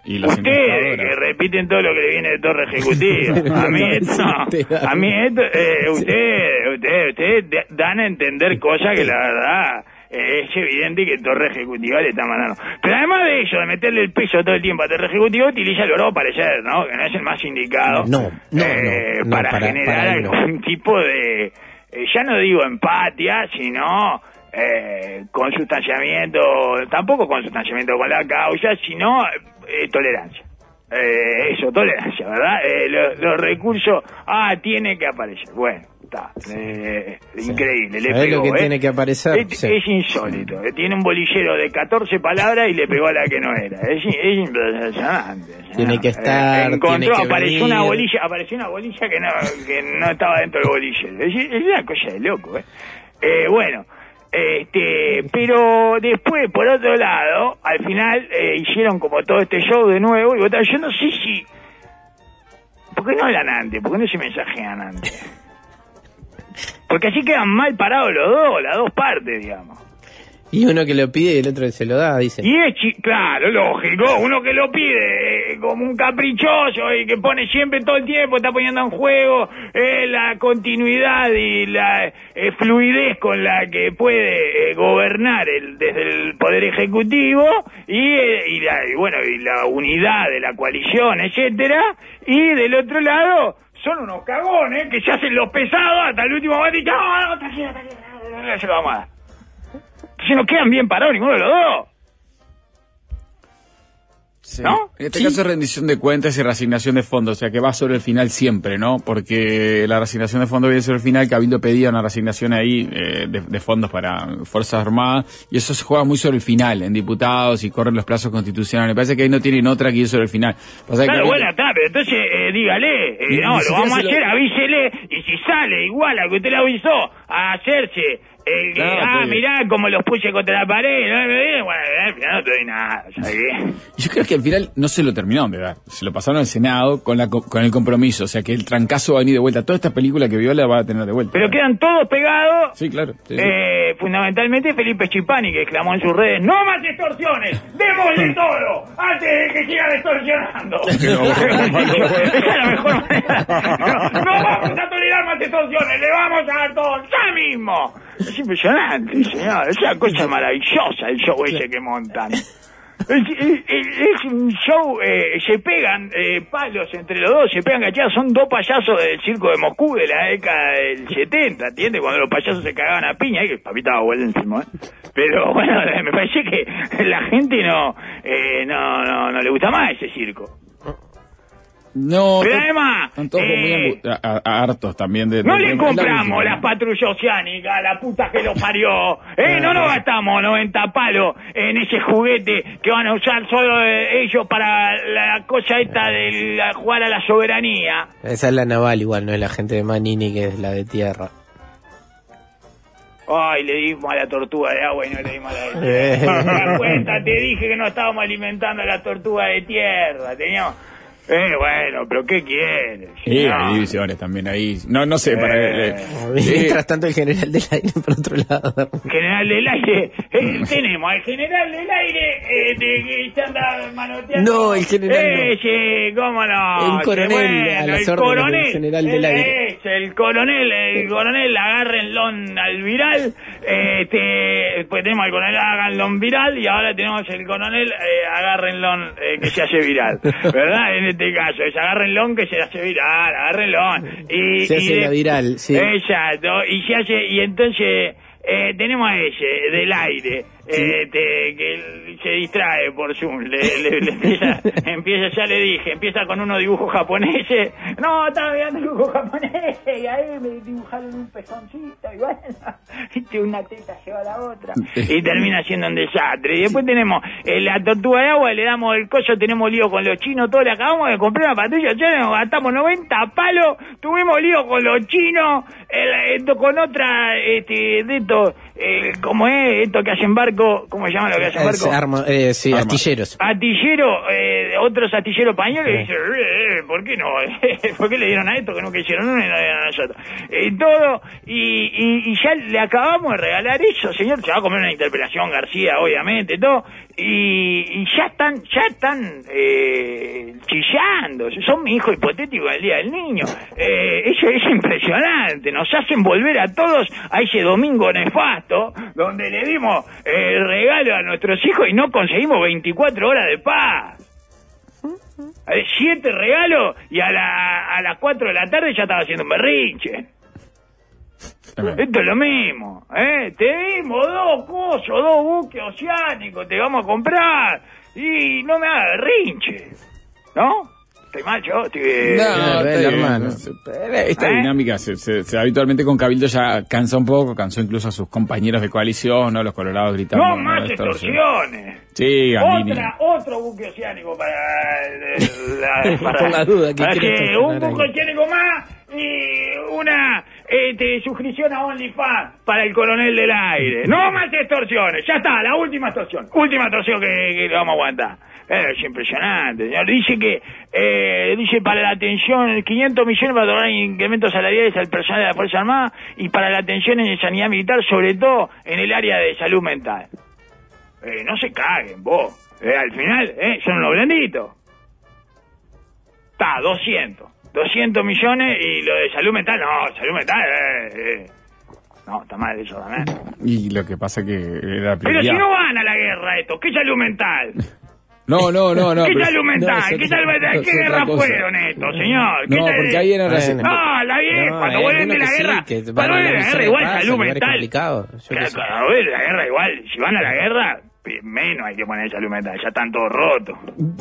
S2: Y las
S3: ustedes que repiten todo lo que le viene de Torre Ejecutiva. A mí esto, no. A mí esto, eh, ustedes, ustedes, ustedes dan a entender cosas que la verdad eh, es evidente que Torre Ejecutiva le está mandando. Pero además de eso, de meterle el peso todo el tiempo a Torre Ejecutiva, utiliza el oro parecer, ¿no? Que no es el más indicado.
S4: No, no,
S3: eh,
S4: no, no
S3: para,
S4: para
S3: generar
S4: para
S3: algún tipo de, eh, ya no digo empatia, sino eh, consustanciamiento, tampoco consustanciamiento con la causa, sino eh, tolerancia. Eh, eso, tolerancia, ¿verdad? Eh, lo, los recursos, ah, tiene que aparecer. Bueno, está. Eh, sí. Increíble, le
S4: pegó. Lo que
S3: eh?
S4: tiene que aparecer?
S3: Es,
S4: sí.
S3: es insólito. Eh, tiene un bolillero de catorce palabras y le pegó a la que no era. Es, es impresionante.
S4: Tiene que estar.
S3: Eh, encontró,
S4: tiene que
S3: apareció
S4: venir.
S3: una bolilla, apareció una bolilla que no, que no estaba dentro del bolillero. Es, es una cosa de loco, ¿eh? eh bueno. Este, pero después, por otro lado, al final eh, hicieron como todo este show de nuevo, y yo no sé si... ¿Por qué no hablan antes? ¿Por qué no se mensajean antes? Porque así quedan mal parados los dos, las dos partes, digamos.
S4: Y uno que lo pide y el otro que se lo da, dice.
S3: Y es, chi- claro, lógico, uno que lo pide eh, como un caprichoso y que pone siempre todo el tiempo, está poniendo en juego eh, la continuidad y la eh, fluidez con la que puede eh, gobernar el, desde el Poder Ejecutivo y, eh, y, la, y bueno, y la unidad de la coalición, etcétera, y del otro lado son unos cagones que se hacen los pesados hasta el último momento y no, no, tranquilo, tranquilo, no se lo vamos a dar. Si no quedan bien parados ninguno de los dos.
S2: Sí.
S3: ¿No?
S2: En este
S4: Sí.
S2: caso es rendición de cuentas y reasignación de fondos, o sea que va sobre el final siempre, ¿no? Porque la reasignación de fondos viene sobre el final, Cabildo pedía una reasignación ahí eh, de, de fondos para Fuerzas Armadas, y eso se juega muy sobre el final, en diputados, y corren los plazos constitucionales. Me parece que ahí no tienen otra que ir sobre el final. Pasa
S3: Claro,
S2: que
S3: bueno, está, pero entonces eh, dígale, eh,
S2: Ni-
S3: no,
S2: ni
S3: lo vamos a
S2: siquiera se
S3: hacer,
S2: lo-
S3: avísele, y si sale igual a que usted le avisó a hacerse, eh, que,
S2: Claro,
S3: ah,
S2: te-
S3: mirá como los puse contra la pared, ¿no? Bueno, al final no te doy nada, ¿sabes qué?
S2: yo creo que al final no se lo terminaron de dar, se lo pasaron al Senado con la co- con el compromiso, o sea que el trancazo va a venir de vuelta, toda esta película que vio la va a tener de vuelta.
S3: Pero quedan todos pegados.
S2: Sí, claro. Sí, sí.
S3: Eh, fundamentalmente Felipe Schipani, que exclamó en sus redes: ¡no más extorsiones! ¡Démosle todo! ¡Antes de que sigan extorsionando! Esa es la mejor manera. No, no vamos a tolerar más extorsiones, le vamos a dar todo ya mismo. Es impresionante, señor. Es una cosa maravillosa el show ese que montan. Es, es- es un show, eh, se pegan eh, palos entre los dos, se pegan cachadas, son dos payasos del circo de Moscú de la década del setenta, ¿entiendes? Cuando los payasos se cagaban a piña, y que el papi estaba buenísimo, ¿eh? Pero bueno, me parece que la gente no, eh, no, no, no le gusta más ese circo.
S2: No,
S3: Pero
S2: to-
S3: además,
S2: están todos
S3: eh,
S2: muy angu- a- a- hartos también de...
S3: no
S2: de-
S3: le
S2: de-
S3: compramos
S2: es la
S3: las patrullas oceánicas, la puta que lo parió. ¿Eh? No nos gastamos noventa palos en ese juguete que van a usar solo eh, ellos para la cosa esta de la- jugar a la soberanía.
S4: Esa es la naval igual, no es la gente de Manini, que es la de tierra.
S3: Ay, le dimos a la tortuga de agua y no le dimos a la de
S4: Eh.
S3: tierra. ¿Te das cuenta? Te dije que no estábamos alimentando a la tortuga de tierra. Teníamos... Eh, bueno, pero ¿qué quieres?
S2: Sí,
S3: No.
S2: hay divisiones también ahí. No, no sé, para...
S3: Eh.
S2: eh, sí.
S4: Mientras tanto, el general del aire, por otro lado.
S3: General del aire, eh, tenemos al general del aire eh, de que se anda manoteando.
S4: No, el general no.
S3: Ese, cómo no.
S4: El coronel,
S3: Bueno,
S4: a las
S3: el
S4: órdenes
S3: coronel,
S4: del general del
S3: el-
S4: aire.
S3: ese, el coronel, el coronel, agárrenlo al viral. Este, después tenemos al coronel, háganlo viral. Y ahora tenemos el coronel, eh, agárrenlo eh, que se hace viral. ¿Verdad? En este caso, es agárrenlo que se hace viral, agárrenlo. Y,
S4: Se
S3: y
S4: hace
S3: de-
S4: la viral, sí.
S3: Exacto, y se hace, y entonces eh, tenemos a ese del aire, eh, te- que él se distrae por Zoom, le, le- le empieza, empieza, ya le dije, empieza con unos dibujos japoneses, no, estaba mirando dibujos japoneses, y ahí me dibujaron un pezoncito, y bueno, y una teta lleva a la otra, y termina siendo un desastre. Y después tenemos eh, la tortuga de agua, le damos el coso, tenemos lío con los chinos, todos le acabamos de comprar una patrulla, ya nos gastamos noventa palos, tuvimos lío con los chinos, el- esto con otra, este, de esto, eh, como es, esto que hacen barco, ¿cómo se llama lo que hacen
S4: Es
S3: barco?
S4: arma- eh, sí,
S2: Arma.
S4: astilleros.
S3: Astillero, eh, otros astilleros españoles, y dicen, eh, ¿por qué no? ¿Por qué le dieron a esto que no quisieron uno y no le dieron a nosotros. Eh, todo, y, y, y ya le acabamos de regalar eso, señor, se va a comer una interpelación García, obviamente, todo, y, y ya están, ya están eh, chillando, son mi hijo hipotético del Día del Niño. Eh, eso es impresionante, nos hacen volver a todos a ese domingo nefasto, donde le dimos eh, el regalo a nuestros hijos y no conseguimos veinticuatro horas de paz. Siete regalos y a, la, a las cuatro de la tarde ya estaba haciendo un berrinche. Esto es lo mismo, ¿eh? Te dimos dos cosos, dos buques oceánicos, te vamos a comprar y no me hagas berrinche, ¿no? ¿Estoy mal yo? Estoy...
S2: No,
S4: no,
S2: está
S4: el
S2: bien.
S4: hermano.
S2: Esta
S3: ¿Eh?
S2: dinámica se, se, se habitualmente con Cabildo ya cansa un poco, cansó incluso a sus compañeros de coalición, ¿no? Los colorados gritando.
S3: No más
S2: Esto,
S3: extorsiones.
S2: Sí, Gamini.
S3: Otra, otro buque oceánico para... La, para
S4: Por la duda, que
S3: para
S4: quiere
S3: que
S4: extorsionar
S3: un buque
S4: ahí.
S3: oceánico más y una este, suscripción a OnlyFans para el coronel del aire. No más extorsiones. Ya está, la última extorsión. Última extorsión que, que le vamos a aguantar. Eh, es impresionante, señor. Dice que, eh, dice para la atención, quinientos millones para otorgar incrementos salariales al personal de la Fuerza Armada y para la atención en sanidad militar, sobre todo en el área de salud mental. Eh, no se caguen, vos. Eh, al final, eh, son unos blanditos. Está, doscientos. doscientos millones y lo de salud mental, no, salud mental, eh, eh. No, está mal eso también.
S2: Y lo que pasa que era
S3: Pero si no van a la guerra estos, ¿qué salud mental?
S2: No, no, no, no.
S3: ¿Qué
S2: pero-
S3: salud mental?
S4: no,
S3: ¿Qué
S4: es
S3: salud
S4: otra-
S3: mental?
S4: es
S3: ¿Qué
S4: otra
S3: guerra
S4: cosa.
S3: fueron estos, señor? ¿Qué
S2: No,
S3: tal-
S2: porque ahí era...
S4: Bueno.
S3: No, la vieja,
S4: No,
S3: cuando
S4: hay
S3: vuelven de
S4: algunos
S3: la
S4: que sí,
S3: guerra,
S4: que van
S3: cuando
S4: a la
S3: vuelven de la
S4: misión
S3: guerra
S4: de
S3: igual
S4: paz,
S3: salud
S4: lugares
S3: mental.
S4: complicados, yo qué
S3: Claro,
S4: sé.
S3: cuando vuelven de la guerra igual, si van a la guerra, menos hay que poner salud mental, ya están todos rotos.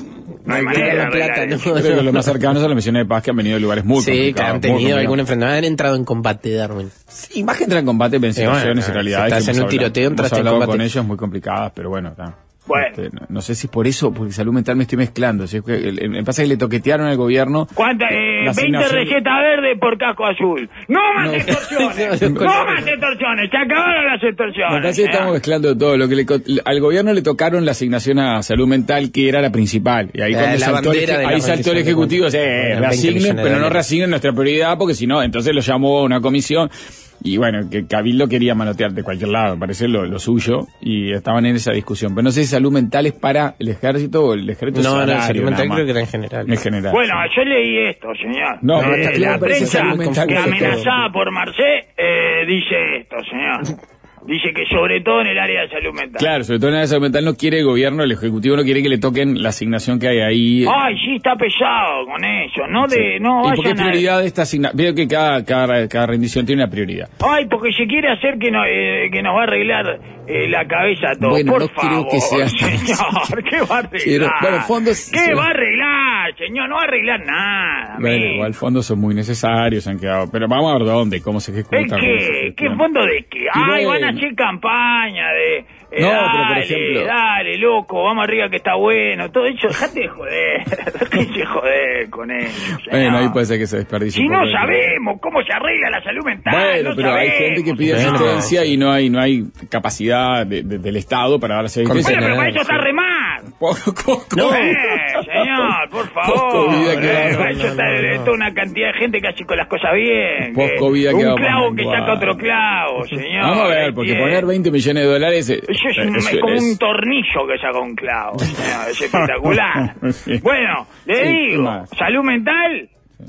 S3: No hay
S4: No,
S3: manera de
S4: la
S3: arreglar
S4: plata,
S3: eso.
S2: Creo que los más cercanos son las misiones de paz que han venido de lugares muy
S4: Sí,
S2: complicados.
S4: que han
S2: muy
S4: tenido
S2: complicados.
S4: alguna enfermedad, han entrado en combate, Darwin.
S2: Sí, más que entrar en combate, ven
S4: Sí, bueno,
S2: situaciones en
S4: si
S2: realidad.
S4: estás
S2: que
S4: en
S2: hemos
S4: un tiroteo,
S2: hablado-
S4: entraste
S2: hemos
S4: en
S2: hablado
S4: combate.
S2: con ellos muy complicadas, pero bueno, está.
S3: Bueno.
S2: Este, no, no sé si por eso, porque salud mental me estoy mezclando. Si es que, el- el- me pasa que le toquetearon al gobierno.
S3: ¿Cuánta? Eh,
S2: La
S3: veinte
S2: asignación-
S3: recetas verdes por casco azul. ¡No más
S2: No.
S3: extorsiones!
S4: No,
S3: ¡No más extorsiones! ¡Se acabaron las
S2: Me
S3: extorsiones!
S2: parece que estamos
S3: ¿eh?
S2: mezclando todo. Lo que le, co- al gobierno le tocaron la asignación a salud mental, que era la principal. Y ahí,
S4: La-
S2: cuando
S4: la
S2: saltó, el,
S4: bandera de la
S2: ahí saltó el
S4: rendición de
S2: Ejecutivo,
S4: cuentas.
S2: sí,
S4: Eran veinte
S2: reasignen,
S4: millones de
S2: pero no
S4: dólares.
S2: reasignen nuestra prioridad, porque si no, entonces lo llamó a una comisión. Y bueno, que Cabildo quería manotear de cualquier lado, me parece lo, lo suyo, y estaban en esa discusión. Pero no sé si salud mental es para el ejército o el ejército
S4: No, no,
S2: salario,
S4: salud
S2: nada
S4: mental
S2: más.
S4: creo que era en general.
S2: En general.
S3: Bueno,
S2: sí.
S3: yo leí esto, señor.
S2: No,
S3: Eh,
S2: está claro,
S3: la
S2: parece
S3: prensa
S2: salud mental
S3: que
S2: dice todo.
S3: amenazada por Marcé eh, dice esto, señor. Dice que sobre todo en el área de salud mental.
S2: Claro, sobre todo en la salud mental no quiere el gobierno, el Ejecutivo no quiere que le toquen la asignación que hay ahí.
S3: Ay, sí, está pesado con eso. No de, no
S2: ¿Y por qué
S3: vayan a...
S2: prioridad de esta asignación? Veo que cada, cada, cada rendición tiene una prioridad.
S3: Ay, porque se quiere hacer que, no, eh, que nos va a arreglar eh, la cabeza a todos.
S2: Bueno,
S3: Por
S2: no creo
S3: favor,
S2: que sea-
S3: señor. ¿Qué va a
S2: Pero,
S3: arreglar?
S2: bueno, fondos-
S3: ¿Qué va a arreglar, señor? No va a arreglar nada.
S2: Bueno,
S3: amigo.
S2: igual fondos son muy necesarios, han quedado. Pero vamos a ver dónde, cómo se ejecuta.
S3: ¿Es
S2: cómo se
S3: qué?
S2: gestiona.
S3: ¿Qué fondo de qué? Ay,
S2: bueno.
S3: van a hacer campaña de... eh,
S2: No, pero,
S3: dale,
S2: por ejemplo-
S3: dale, loco, vamos arriba que está bueno. Todo eso, dejate de joder. Dejate de joder con eso, señor.
S2: Bueno, ahí puede ser que se desperdicie
S3: Si
S2: un
S3: no
S2: poco de-
S3: sabemos cómo se arregla la salud mental,
S2: Bueno,
S3: no
S2: pero hay
S3: sabemos.
S2: gente que pide
S4: Bueno,
S2: asistencia y no hay no hay capacidad de- de- del Estado para dar asistencia.
S3: Bueno, pero para
S4: Sí.
S3: eso está remar.
S2: Poco, poco.
S3: No, eh, señor, por favor.
S2: Poco vida que
S3: eh,
S2: da.
S3: para eso
S4: No,
S3: está
S4: no, no,
S3: eh,
S4: no.
S3: toda una cantidad de gente que hace con las cosas bien.
S2: Poco
S3: que-
S2: vida que
S3: un
S2: da
S3: clavo
S2: más
S3: que
S2: menguada.
S3: saca otro clavo, señor.
S2: Vamos a ver, porque
S3: Bien.
S2: poner veinte millones de dólares... eh,
S3: Eso es, un-
S2: eso
S3: es como
S2: es-
S3: un tornillo que saca un clavo, señor, es espectacular.
S2: Sí.
S3: Bueno, le
S2: Sí,
S3: digo,
S2: más.
S3: salud mental,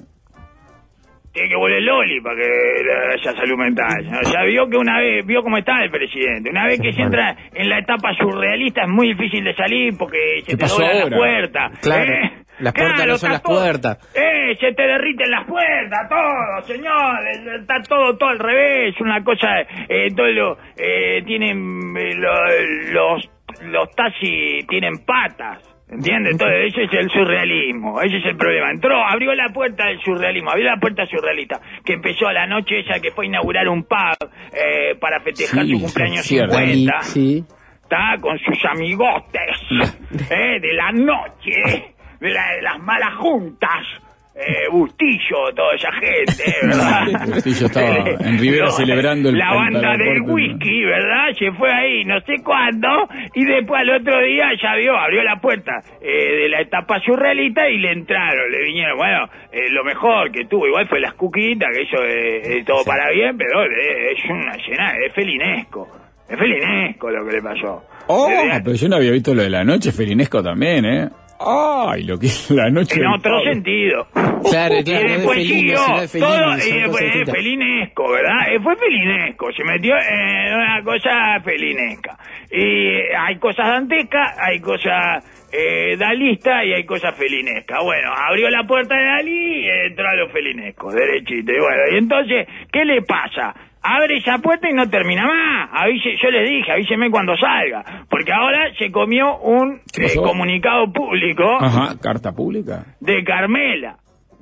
S3: tiene que volver Loli para que le haya salud mental. ¿no? Ya vio que una vez, vio cómo está el presidente, una vez que se entra en la etapa surrealista es muy difícil de salir porque se
S2: ¿Qué
S3: te
S2: pasó
S3: doblan las
S2: ahora?
S3: puertas.
S4: Claro,
S3: ¿eh?
S4: las puertas
S3: Claro,
S4: no son
S3: está
S4: las
S3: todo-
S4: puertas.
S3: Eh, se te derriten las puertas, todo, señor, eh, está todo, todo al revés, una cosa, eh, todo lo, eh, tienen, eh, lo- los, los taxis tienen patas. ¿Entiendes? Entonces, ese es el surrealismo, ese es el problema. Entró, abrió la puerta del surrealismo, abrió la puerta surrealista, que empezó a la noche ella que fue a inaugurar un pub eh, para festejar
S2: Sí,
S3: su cumpleaños
S2: cierto.
S3: cincuenta.
S4: Sí.
S3: Está con sus amigotes eh, de la noche, de, la- de las malas juntas. eh, Bustillo, toda esa gente, ¿verdad?
S2: Bustillo estaba en Rivera
S3: No,
S2: celebrando el
S3: la banda
S2: el
S3: del
S2: deporte,
S3: whisky, ¿verdad? Se fue ahí no sé cuándo y después al otro día ya vio, abrió la puerta eh, de la etapa surrealista y le entraron, le vinieron, bueno, eh, lo mejor que tuvo igual fue las cuquitas, que eso es eh, todo para bien, pero eh, es una escena, es felinesco, es felinesco lo que le pasó.
S2: Oh,
S3: Eh,
S2: pero yo no había visto lo de la noche, Felinesco también, ¿eh? Ay, lo que es la noche.
S3: En
S2: del
S3: otro
S2: pavo.
S3: sentido.
S4: Claro,
S3: Y
S4: claro, no es
S3: después
S4: Fellini,
S3: siguió
S4: sino es Fellini,
S3: todo,
S4: son
S3: y después
S4: cosas
S3: eh,
S4: distintas.
S3: felinesco, ¿verdad? Eh, Fue felinesco, se metió en una cosa felinesca. Y hay cosas dantescas, hay cosas eh, dalistas y hay cosas felinescas. Bueno, abrió la puerta de Dalí y entró a los felinescos, derechito. Y bueno, y entonces, ¿qué le pasa? Abre esa puerta y no termina más. Avise, yo les dije, avíseme cuando salga. Porque ahora se comió un
S2: ¿Qué
S3: eh,
S2: pasó?
S3: comunicado público
S2: Ajá, carta pública.
S3: de Carmela.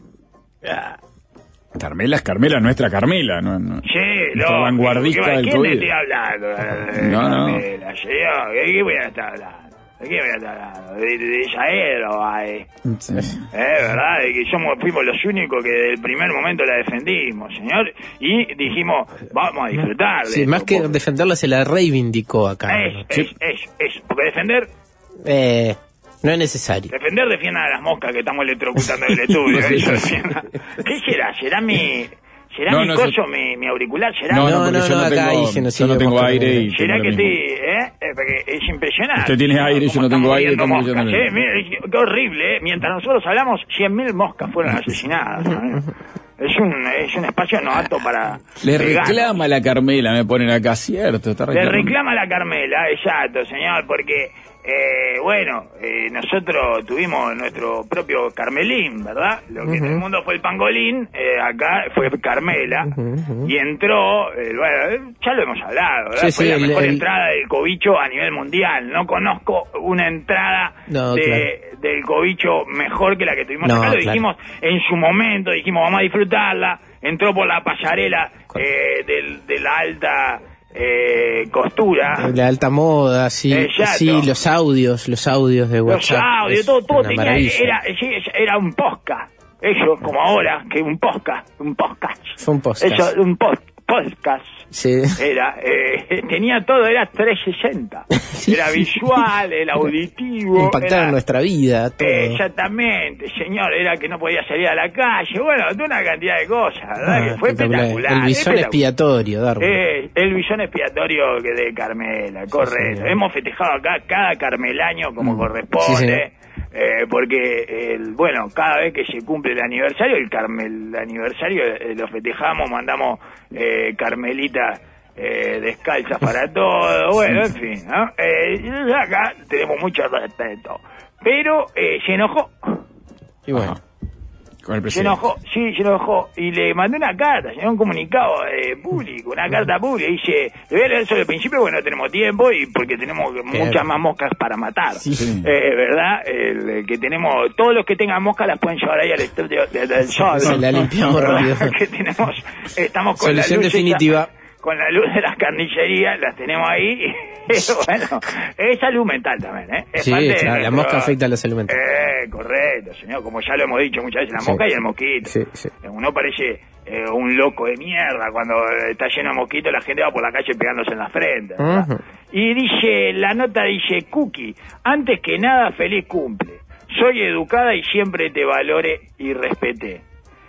S2: Carmela es Carmela, nuestra Carmela, no, no.
S3: Sí,
S2: Nuestra
S3: no.
S2: vanguardista
S3: ¿De
S2: del
S3: quién
S2: COVID.
S3: estoy hablando? Eh,
S2: No, no.
S3: Carmela, señor, ¿de qué voy a estar hablando? ¿De qué voy a estar hablando? De, de, de Yael o ahí.
S2: Sí.
S3: Eh, ¿verdad? De que somos, fuimos los únicos que desde el primer momento la defendimos, señor. Y dijimos, vamos a disfrutar de
S4: Sí,
S3: esto,
S4: más que
S3: porque-
S4: defenderla se la reivindicó acá.
S3: Es,
S4: ¿no?
S3: es, es, es. Porque defender,
S4: Eh, no es necesario.
S3: defender defienda a las moscas que estamos electrocutando en el estudio.
S2: No, sí,
S3: Eso
S2: sí.
S3: defienda. ¿Qué será? ¿Será mi... ¿Será
S2: No,
S3: mi
S2: no,
S3: coso,
S2: yo-
S3: mi, mi auricular? ¿Será?
S2: No, no,
S4: No,
S2: porque
S4: no,
S2: yo
S4: no,
S2: no
S4: acá
S2: tengo,
S4: ahí se nos
S2: yo no
S4: sigue
S2: tengo
S4: mosca
S2: aire
S4: también.
S2: y
S3: ¿Será
S2: tengo
S3: que
S2: lo
S3: estoy,
S2: mismo.
S3: eh? Eh, Porque es impresionante.
S2: Usted tiene aire, yo
S3: Cómo
S2: no tengo
S3: están
S2: aire,
S3: muriendo
S2: estamos yo
S3: moscas,
S2: no-
S3: eh. Mire, qué horrible, eh. Mientras nosotros hablamos, cien mil moscas fueron asesinadas. ¿sabes? Es un, es un espacio no apto para...
S2: Le
S3: veganos.
S2: reclama la Carmela, me ponen acá, cierto, está
S3: Le
S2: reclamando.
S3: reclama la Carmela, exacto, señor, porque, eh, bueno, eh, nosotros tuvimos nuestro propio Carmelín, ¿verdad? Lo que en el mundo fue el pangolín, eh, acá fue Carmela, y entró, eh, bueno, ya lo hemos hablado, ¿verdad?
S4: Sí,
S3: fue
S4: sí,
S3: la
S4: el-
S3: mejor
S4: el-
S3: entrada del cobicho a nivel mundial. No conozco una entrada
S4: No,
S3: de,
S4: claro.
S3: del cobicho mejor que la que tuvimos
S4: No,
S3: acá. Lo
S4: claro.
S3: dijimos en su momento, dijimos, vamos a disfrutarla. Entró por la pasarela eh, del, de la alta eh, costura.
S4: La alta moda, sí,
S3: Exacto.
S4: sí, los audios, los audios de
S3: Los
S4: WhatsApp.
S3: audios,
S4: es
S3: todo, todo
S4: una
S3: tenía,
S4: maravilla.
S3: era, sí, era un podcast. Eso, como ahora, que un podcast, un podcast.
S4: Fue un podcast.
S3: Eso, un post, podcast.
S4: Sí.
S3: Era, eh, tenía todo, era trescientos sesenta. Era visual, era auditivo.
S4: Impactar
S3: era,
S4: en nuestra vida, todo.
S3: eh, exactamente, señor, era que no podía salir a la calle. Bueno, toda una cantidad de cosas, ¿verdad?
S4: Ah,
S3: que fue espectacular.
S4: El bisón
S3: espectacular.
S4: expiatorio, Darwin.
S3: Eh, el bisón expiatorio que de Carmela, correcto.
S4: señor.
S3: Hemos festejado acá cada carmelaño como
S4: Sí,
S3: corresponde.
S4: señor.
S3: eh, porque, el, bueno, cada vez que se cumple el aniversario, el, Carmel, el aniversario eh, lo festejamos, mandamos eh, carmelitas eh, descalzas para todo, bueno, en fin, ¿no? Eh, y acá tenemos mucho respeto. Pero eh, se enojó.
S4: Y bueno.
S2: Ajá. Con el
S3: Se
S2: presidente.
S3: enojó, sí, se enojó. Y le mandé una carta, señor, un comunicado eh, público, una carta pública. Dice, le voy a leer sobre el principio porque no tenemos tiempo y porque tenemos muchas más moscas para matar.
S4: Sí.
S3: Eh, ¿Verdad? El, el que tenemos, todos los que tengan moscas las pueden llevar ahí al estudio de- del sol.
S4: Se la limpiamos
S3: ¿Verdad?
S4: rápido.
S3: Que tenemos, estamos con
S4: Solución
S3: la luz
S4: definitiva.
S3: esa- con la luz de las carnicerías, las tenemos ahí. Bueno, es salud mental también, ¿eh? Es
S4: Sí,
S3: parte de
S4: claro, la
S3: nuestro-
S4: mosca afecta a la salud mental.
S3: Eh, correcto, señor, como ya lo hemos dicho muchas veces, la
S4: Sí.
S3: mosca y el mosquito.
S4: Sí, sí.
S3: Uno parece eh, un loco de mierda cuando eh, está lleno de mosquitos, la gente va por la calle pegándose en la frente, ¿verdad?
S4: Ujú.
S3: Y dice, la nota dice, Cookie, antes que nada, feliz cumple. Soy educada y siempre te valoré y respeté.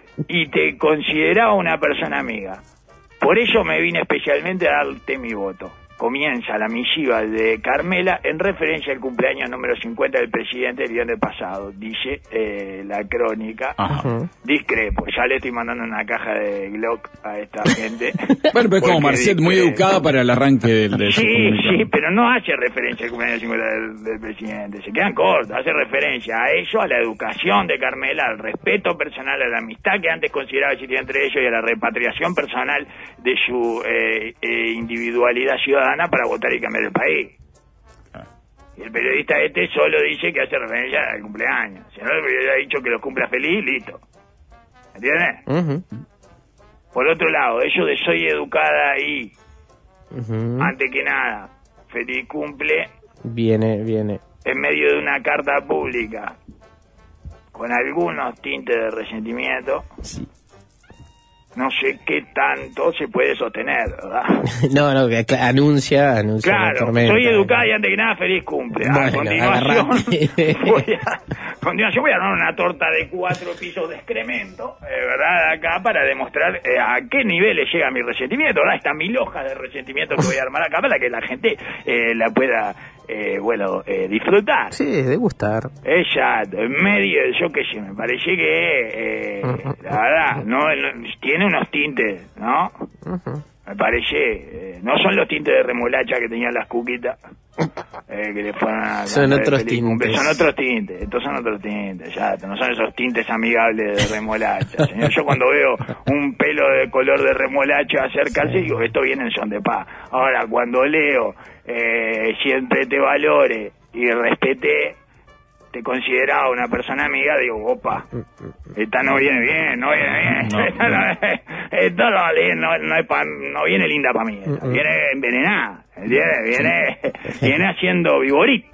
S3: Y te consideraba una persona amiga. Por ello me vine especialmente a darte mi voto. Comienza la misiva de Carmela en referencia al cumpleaños número cincuenta del presidente el viernes pasado, dice eh, la crónica.
S2: Ajá.
S4: Ujú.
S3: Discrepo, ya le estoy mandando una caja de Glock a esta gente.
S2: Bueno, pero es como
S3: Porque
S2: Marcet, muy
S3: discrepo.
S2: educada para el arranque del, del
S3: Sí,
S2: comunicado.
S3: sí, pero no hace referencia al cumpleaños cincuenta del, del presidente. Se quedan cortos, hace referencia a eso, a la educación de Carmela, al respeto personal, a la amistad que antes consideraba existir entre ellos y a la repatriación personal de su eh, eh, individualidad ciudadana para votar y cambiar el país. Y el periodista este solo dice que hace referencia al cumpleaños. Si no, le hubiera dicho que los cumpla feliz, listo. ¿Entiendes?
S4: Ujú.
S3: Por otro lado, ello de soy educada y,
S4: Ujú.
S3: antes que nada, feliz cumple,
S4: Viene, viene.
S3: en medio de una carta pública, con algunos tintes de resentimiento.
S2: Sí.
S3: No sé qué tanto se puede sostener, ¿verdad?
S4: No, no, que cl- anuncia, anuncia.
S3: Claro,
S4: la tormenta.
S3: soy educada y antes que nada feliz cumple. A
S4: Bueno,
S3: continuación,
S4: agarrate.
S3: voy a, a continuación voy a armar una torta de cuatro pisos de excremento, eh, ¿verdad? Acá para demostrar eh, a qué niveles llega mi resentimiento, ¿verdad? Esta mil hojas de resentimiento que voy a armar acá para que la gente eh, la pueda, eh, bueno, eh, disfrutar.
S4: Sí, de gustar.
S3: Ella, en medio, yo qué sé, me parece que, eh, la verdad, no, no- tiene unos tintes, ¿no?
S4: Ujú.
S3: Me parece, eh, no son los tintes de remolacha que tenían las cuquitas, eh, que le fueron a
S4: Son
S3: cantar el
S4: otros
S3: feliz cumple.
S4: tintes.
S3: Son otros tintes, estos son otros tintes, ya, no son esos tintes amigables de remolacha. Señor, yo cuando veo un pelo de color de remolacha acercarse, digo, esto viene en son de paz. Ahora, cuando leo, eh, siempre te valore y respete, te consideraba una persona amiga, digo, opa, esta no viene bien, no viene bien,
S2: No,
S3: esta no, esto no, no, no, es pa- no viene linda para mí, esta, viene envenenada, ¿entiendes? Viene, viene haciendo viborita,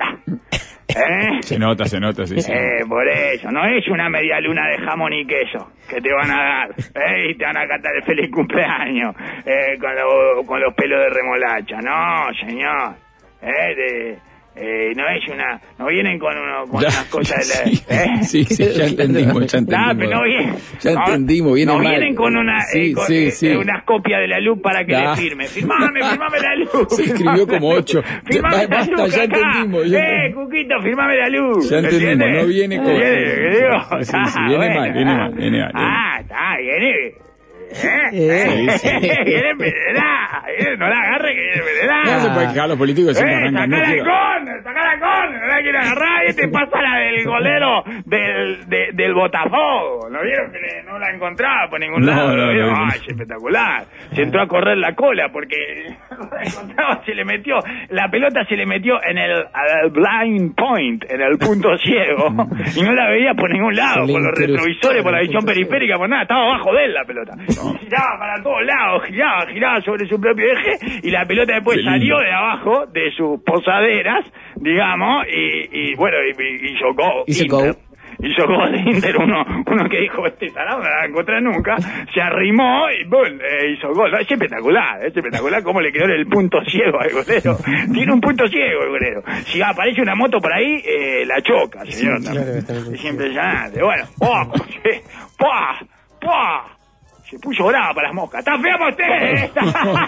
S3: ¿eh?
S2: Se nota, se nota, sí, sí.
S3: Eh, por eso, no es una media luna de jamón y queso que te van a dar, ¿eh? Y te van a cantar el feliz cumpleaños, eh, con, lo- con los pelos de remolacha, no, señor, ¿eh? De, Eh, no es una, no vienen con, uno, con
S2: Ya,
S3: unas cosas
S2: sí,
S3: de la, ¿eh?
S2: sí, sí, ya entendimos, ya entendimos.
S3: No, pero no vienen,
S2: Ya
S3: no,
S2: entendimos, viene
S3: no
S2: mal.
S3: vienen con una,
S2: Sí,
S3: eh, con,
S2: sí,
S3: eh,
S2: sí.
S3: unas copias de la luz para que
S2: Da.
S3: le firme. Firmame, firmame la luz.
S2: Se escribió
S3: firmame
S2: como
S3: la luz.
S2: ocho.
S3: Firmame
S2: Ya,
S3: la
S2: basta,
S3: luz
S2: ya
S3: acá.
S2: entendimos, ya
S3: Eh,
S2: entendimos.
S3: Cuquito, firmame la luz.
S2: Ya entendimos,
S3: ¿entiendes?
S2: no viene con-
S3: ¿Viene, qué digo?
S2: Sí, sí,
S3: Ah,
S2: viene
S3: bueno,
S2: mal, viene
S3: ah.
S2: mal, viene mal, viene
S3: Ah, está, viene. ¿Eh?
S4: Eh,
S2: sí.
S3: Viene envenenada. Viene, no la agarre que viene envenenada.
S2: No se puede quejar, los políticos siempre
S3: Eh,
S2: arrancan. No
S3: sacala
S2: quiero-
S3: con, sacala con, no la quiero agarrar y te pasa la del golero del, de, del Botafogo. ¿No vieron que le- no la encontraba por ningún
S2: No,
S3: lado?
S2: no,
S3: ¿Lo vieron?
S2: no, no.
S3: Ay, es espectacular. Se entró a correr la cola porque no la encontraba, se le metió, la pelota se le metió en el, al blind point, en el punto ciego, y no la veía por ningún lado,
S4: Se le
S3: por los
S4: incrustó
S3: retrovisores, por la
S4: en el
S3: visión
S4: punto ciego.
S3: periférica, por nada, estaba abajo de él la pelota. Giraba para todos lados, giraba, giraba sobre su propio eje, y la pelota después
S2: Qué lindo.
S3: salió de abajo de sus posaderas, digamos, y, y bueno, y, y, y chocó.
S4: Hizo
S3: Inter.
S4: go.
S3: Y chocó de Inter uno, uno que dijo, este tarado no la va a encontrar nunca, se arrimó y ¡bum! Eh, hizo gol. Es espectacular, es espectacular cómo le quedó el punto ciego al golero. Tiene un punto ciego el golero. Si aparece una moto por ahí, eh, la choca, señor.
S4: Sí, claro, está bien.
S3: Es impresionante. Bueno, ¡oh! sí, ¡pua! ¡pua! Se puso brava para las moscas. ¡Está fea para usted! ¡Está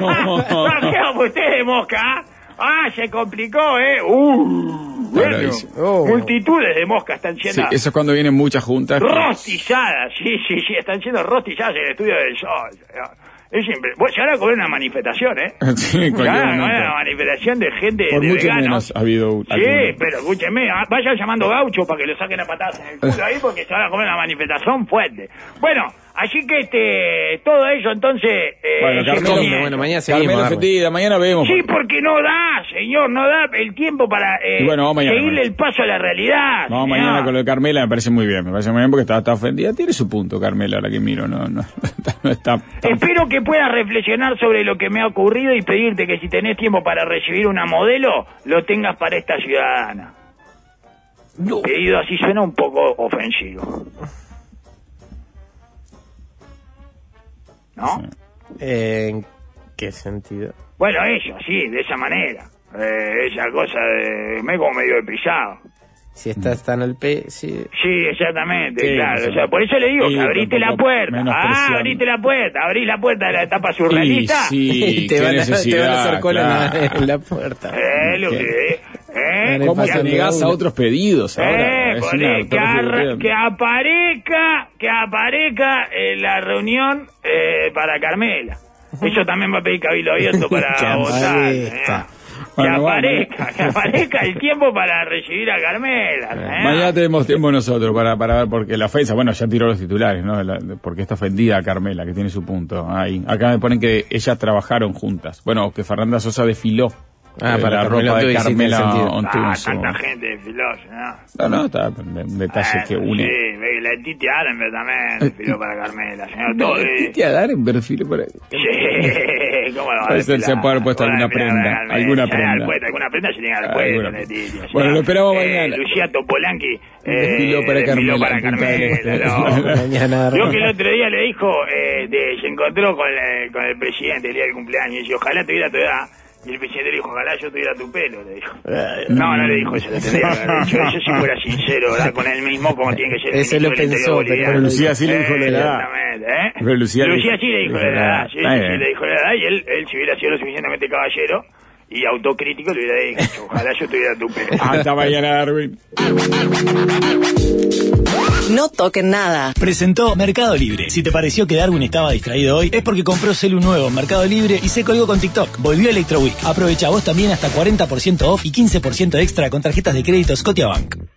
S3: fea para usted, mosca! ¡Ah, se complicó, eh! ¡Uh! Bueno,
S2: Bravísimo.
S4: Oh.
S3: multitudes de moscas están
S2: Sí,
S3: siendo
S2: eso es cuando vienen muchas juntas.
S3: rostizadas. Sí, sí, sí, están siendo rostizadas en el estudio del sol. señor. Es siempre. Bueno, se van a comer una manifestación, ¿eh?
S2: Sí, en
S3: Se
S2: cualquier
S3: van a comer
S2: momento.
S3: una manifestación de gente
S2: Por
S3: de
S2: mucho
S3: veganos.
S2: menos ha habido
S3: Sí,
S2: alguna.
S3: pero escúcheme, ah, vayan llamando gaucho para que lo saquen a patadas en el culo ahí porque se van a comer una manifestación fuerte. Bueno, así que este todo eso entonces eh,
S2: Bueno,
S3: se
S2: Carmelo,
S3: comienza.
S4: bueno, mañana seguimos.
S2: Carmelo
S4: Darwin.
S2: Fetida, mañana vemos.
S3: Sí, porque no da, señor, no da el tiempo para eh,
S2: Y bueno, vamos mañana,
S3: seguirle
S2: mañana.
S3: el paso a la realidad.
S2: Vamos
S3: señor.
S2: mañana con lo de Carmela, me parece muy bien. Me parece muy bien porque está, está ofendida. Tiene su punto, Carmela, ahora que miro. No, no, no está. está-
S3: Espero que puedas reflexionar sobre lo que me ha ocurrido y pedirte que si tenés tiempo para recibir una modelo, lo tengas para esta ciudadana. Pedido así suena un poco ofensivo. ¿No?
S4: Eh, ¿En qué sentido?
S3: Bueno, eso, sí, de esa manera. Eh, esa cosa de... me como medio deprisado.
S4: Si estás tan al pe... Sí.
S3: Sí, exactamente,
S2: Sí,
S3: claro.
S2: sí.
S3: O sea, por eso le digo
S2: Sí,
S3: que abriste la
S2: tampoco
S3: puerta.
S2: menos
S3: Ah,
S2: presión.
S3: abriste la puerta. Abrís la puerta de la etapa
S2: Y
S3: surrealista.
S2: sí,
S4: te,
S2: qué
S4: van a, te van a
S2: necesidad,
S4: hacer cola en la-
S2: claro.
S4: en la puerta.
S3: Eh, lo que... Eh,
S2: ¿Cómo
S4: Pasando
S2: te negás
S4: uno.
S2: a otros pedidos ahora?
S3: Eh,
S2: Es
S3: pone-
S2: una
S3: que, arra-
S2: terrible.
S3: que aparezca, que aparezca en la reunión eh, para Carmela. Eso también va a pedir cabildo abierto para
S4: Que
S3: votar.
S4: aparezca.
S3: ¿eh? Que
S2: Bueno, vamos.
S3: aparezca, que aparezca el tiempo para recibir a Carmela. ¿eh?
S2: Mañana tenemos tiempo nosotros para, para ver, porque la ofensa, bueno, ya tiró los titulares, ¿no? La- porque está ofendida a Carmela, que tiene su punto ahí. Acá me ponen que ellas trabajaron juntas. Bueno, que Fernanda Sosa desfiló
S4: Ah,
S2: eh,
S4: para
S2: la
S4: Carmela
S2: ropa de
S4: Otto, sí, tiene
S2: Carmela
S4: sentido.
S3: Ah,
S2: Ontunzo.
S3: tanta gente filosa, ¿no?
S2: No, no, está un detalle que
S3: Bueno,
S2: une.
S3: Sí, ve, la Titi Arenberg también desfiló para Carmela, señor.
S2: No,
S3: Todo, eh,
S2: Titi Adar en perfil por ahí.
S3: Sí, Eh, ¿cómo lo va a
S2: Puede ser, se puede haber puesto alguna prenda, alguna prenda.
S3: Alguna prenda se tiene que haber
S2: Alguna-
S3: puesto, Leticia.
S2: Bueno, lo esperamos
S3: Eh,
S2: mañana.
S3: Lucía Topolanqui eh,
S2: Desfiló para
S3: desfiló
S2: Carmela,
S3: para
S2: en Punta del Este.
S3: Carmela, no.
S4: Mañana
S3: Yo que el otro día le dijo, eh, de- se encontró con, eh, con el presidente el día del cumpleaños y dice, ojalá tuviera tu edad. Y el presidente le dijo, ojalá yo tuviera tu pelo, le dijo. No, no le dijo eso, le tendría que haber dicho. Eso si fuera sincero, ¿verdad? Con él mismo, como tiene que ser el
S4: Eso
S3: ministro
S4: lo
S3: del
S4: pensó,
S3: Interior
S4: pero
S3: boliviano.
S2: Lucía sí le dijo la edad.
S3: Exactamente, ¿eh?
S2: Pero Lucía le dijo-
S3: sí le dijo la edad, sí,
S2: Está
S3: sí,
S2: bien.
S3: sí, le dijo la edad y él, él si hubiera sido lo suficientemente caballero y autocrítico le hubiera dicho, ojalá yo tuviera tu pelo.
S2: Hasta mañana, Darwin.
S6: No toquen nada.
S1: Presentó Mercado Libre. Si te pareció que Darwin estaba distraído hoy, es porque compró celu nuevo en Mercado Libre y se colgó con TikTok. Volvió Electro Week. Aprovecha vos también hasta cuarenta por ciento off y quince por ciento extra con tarjetas de crédito Scotiabank.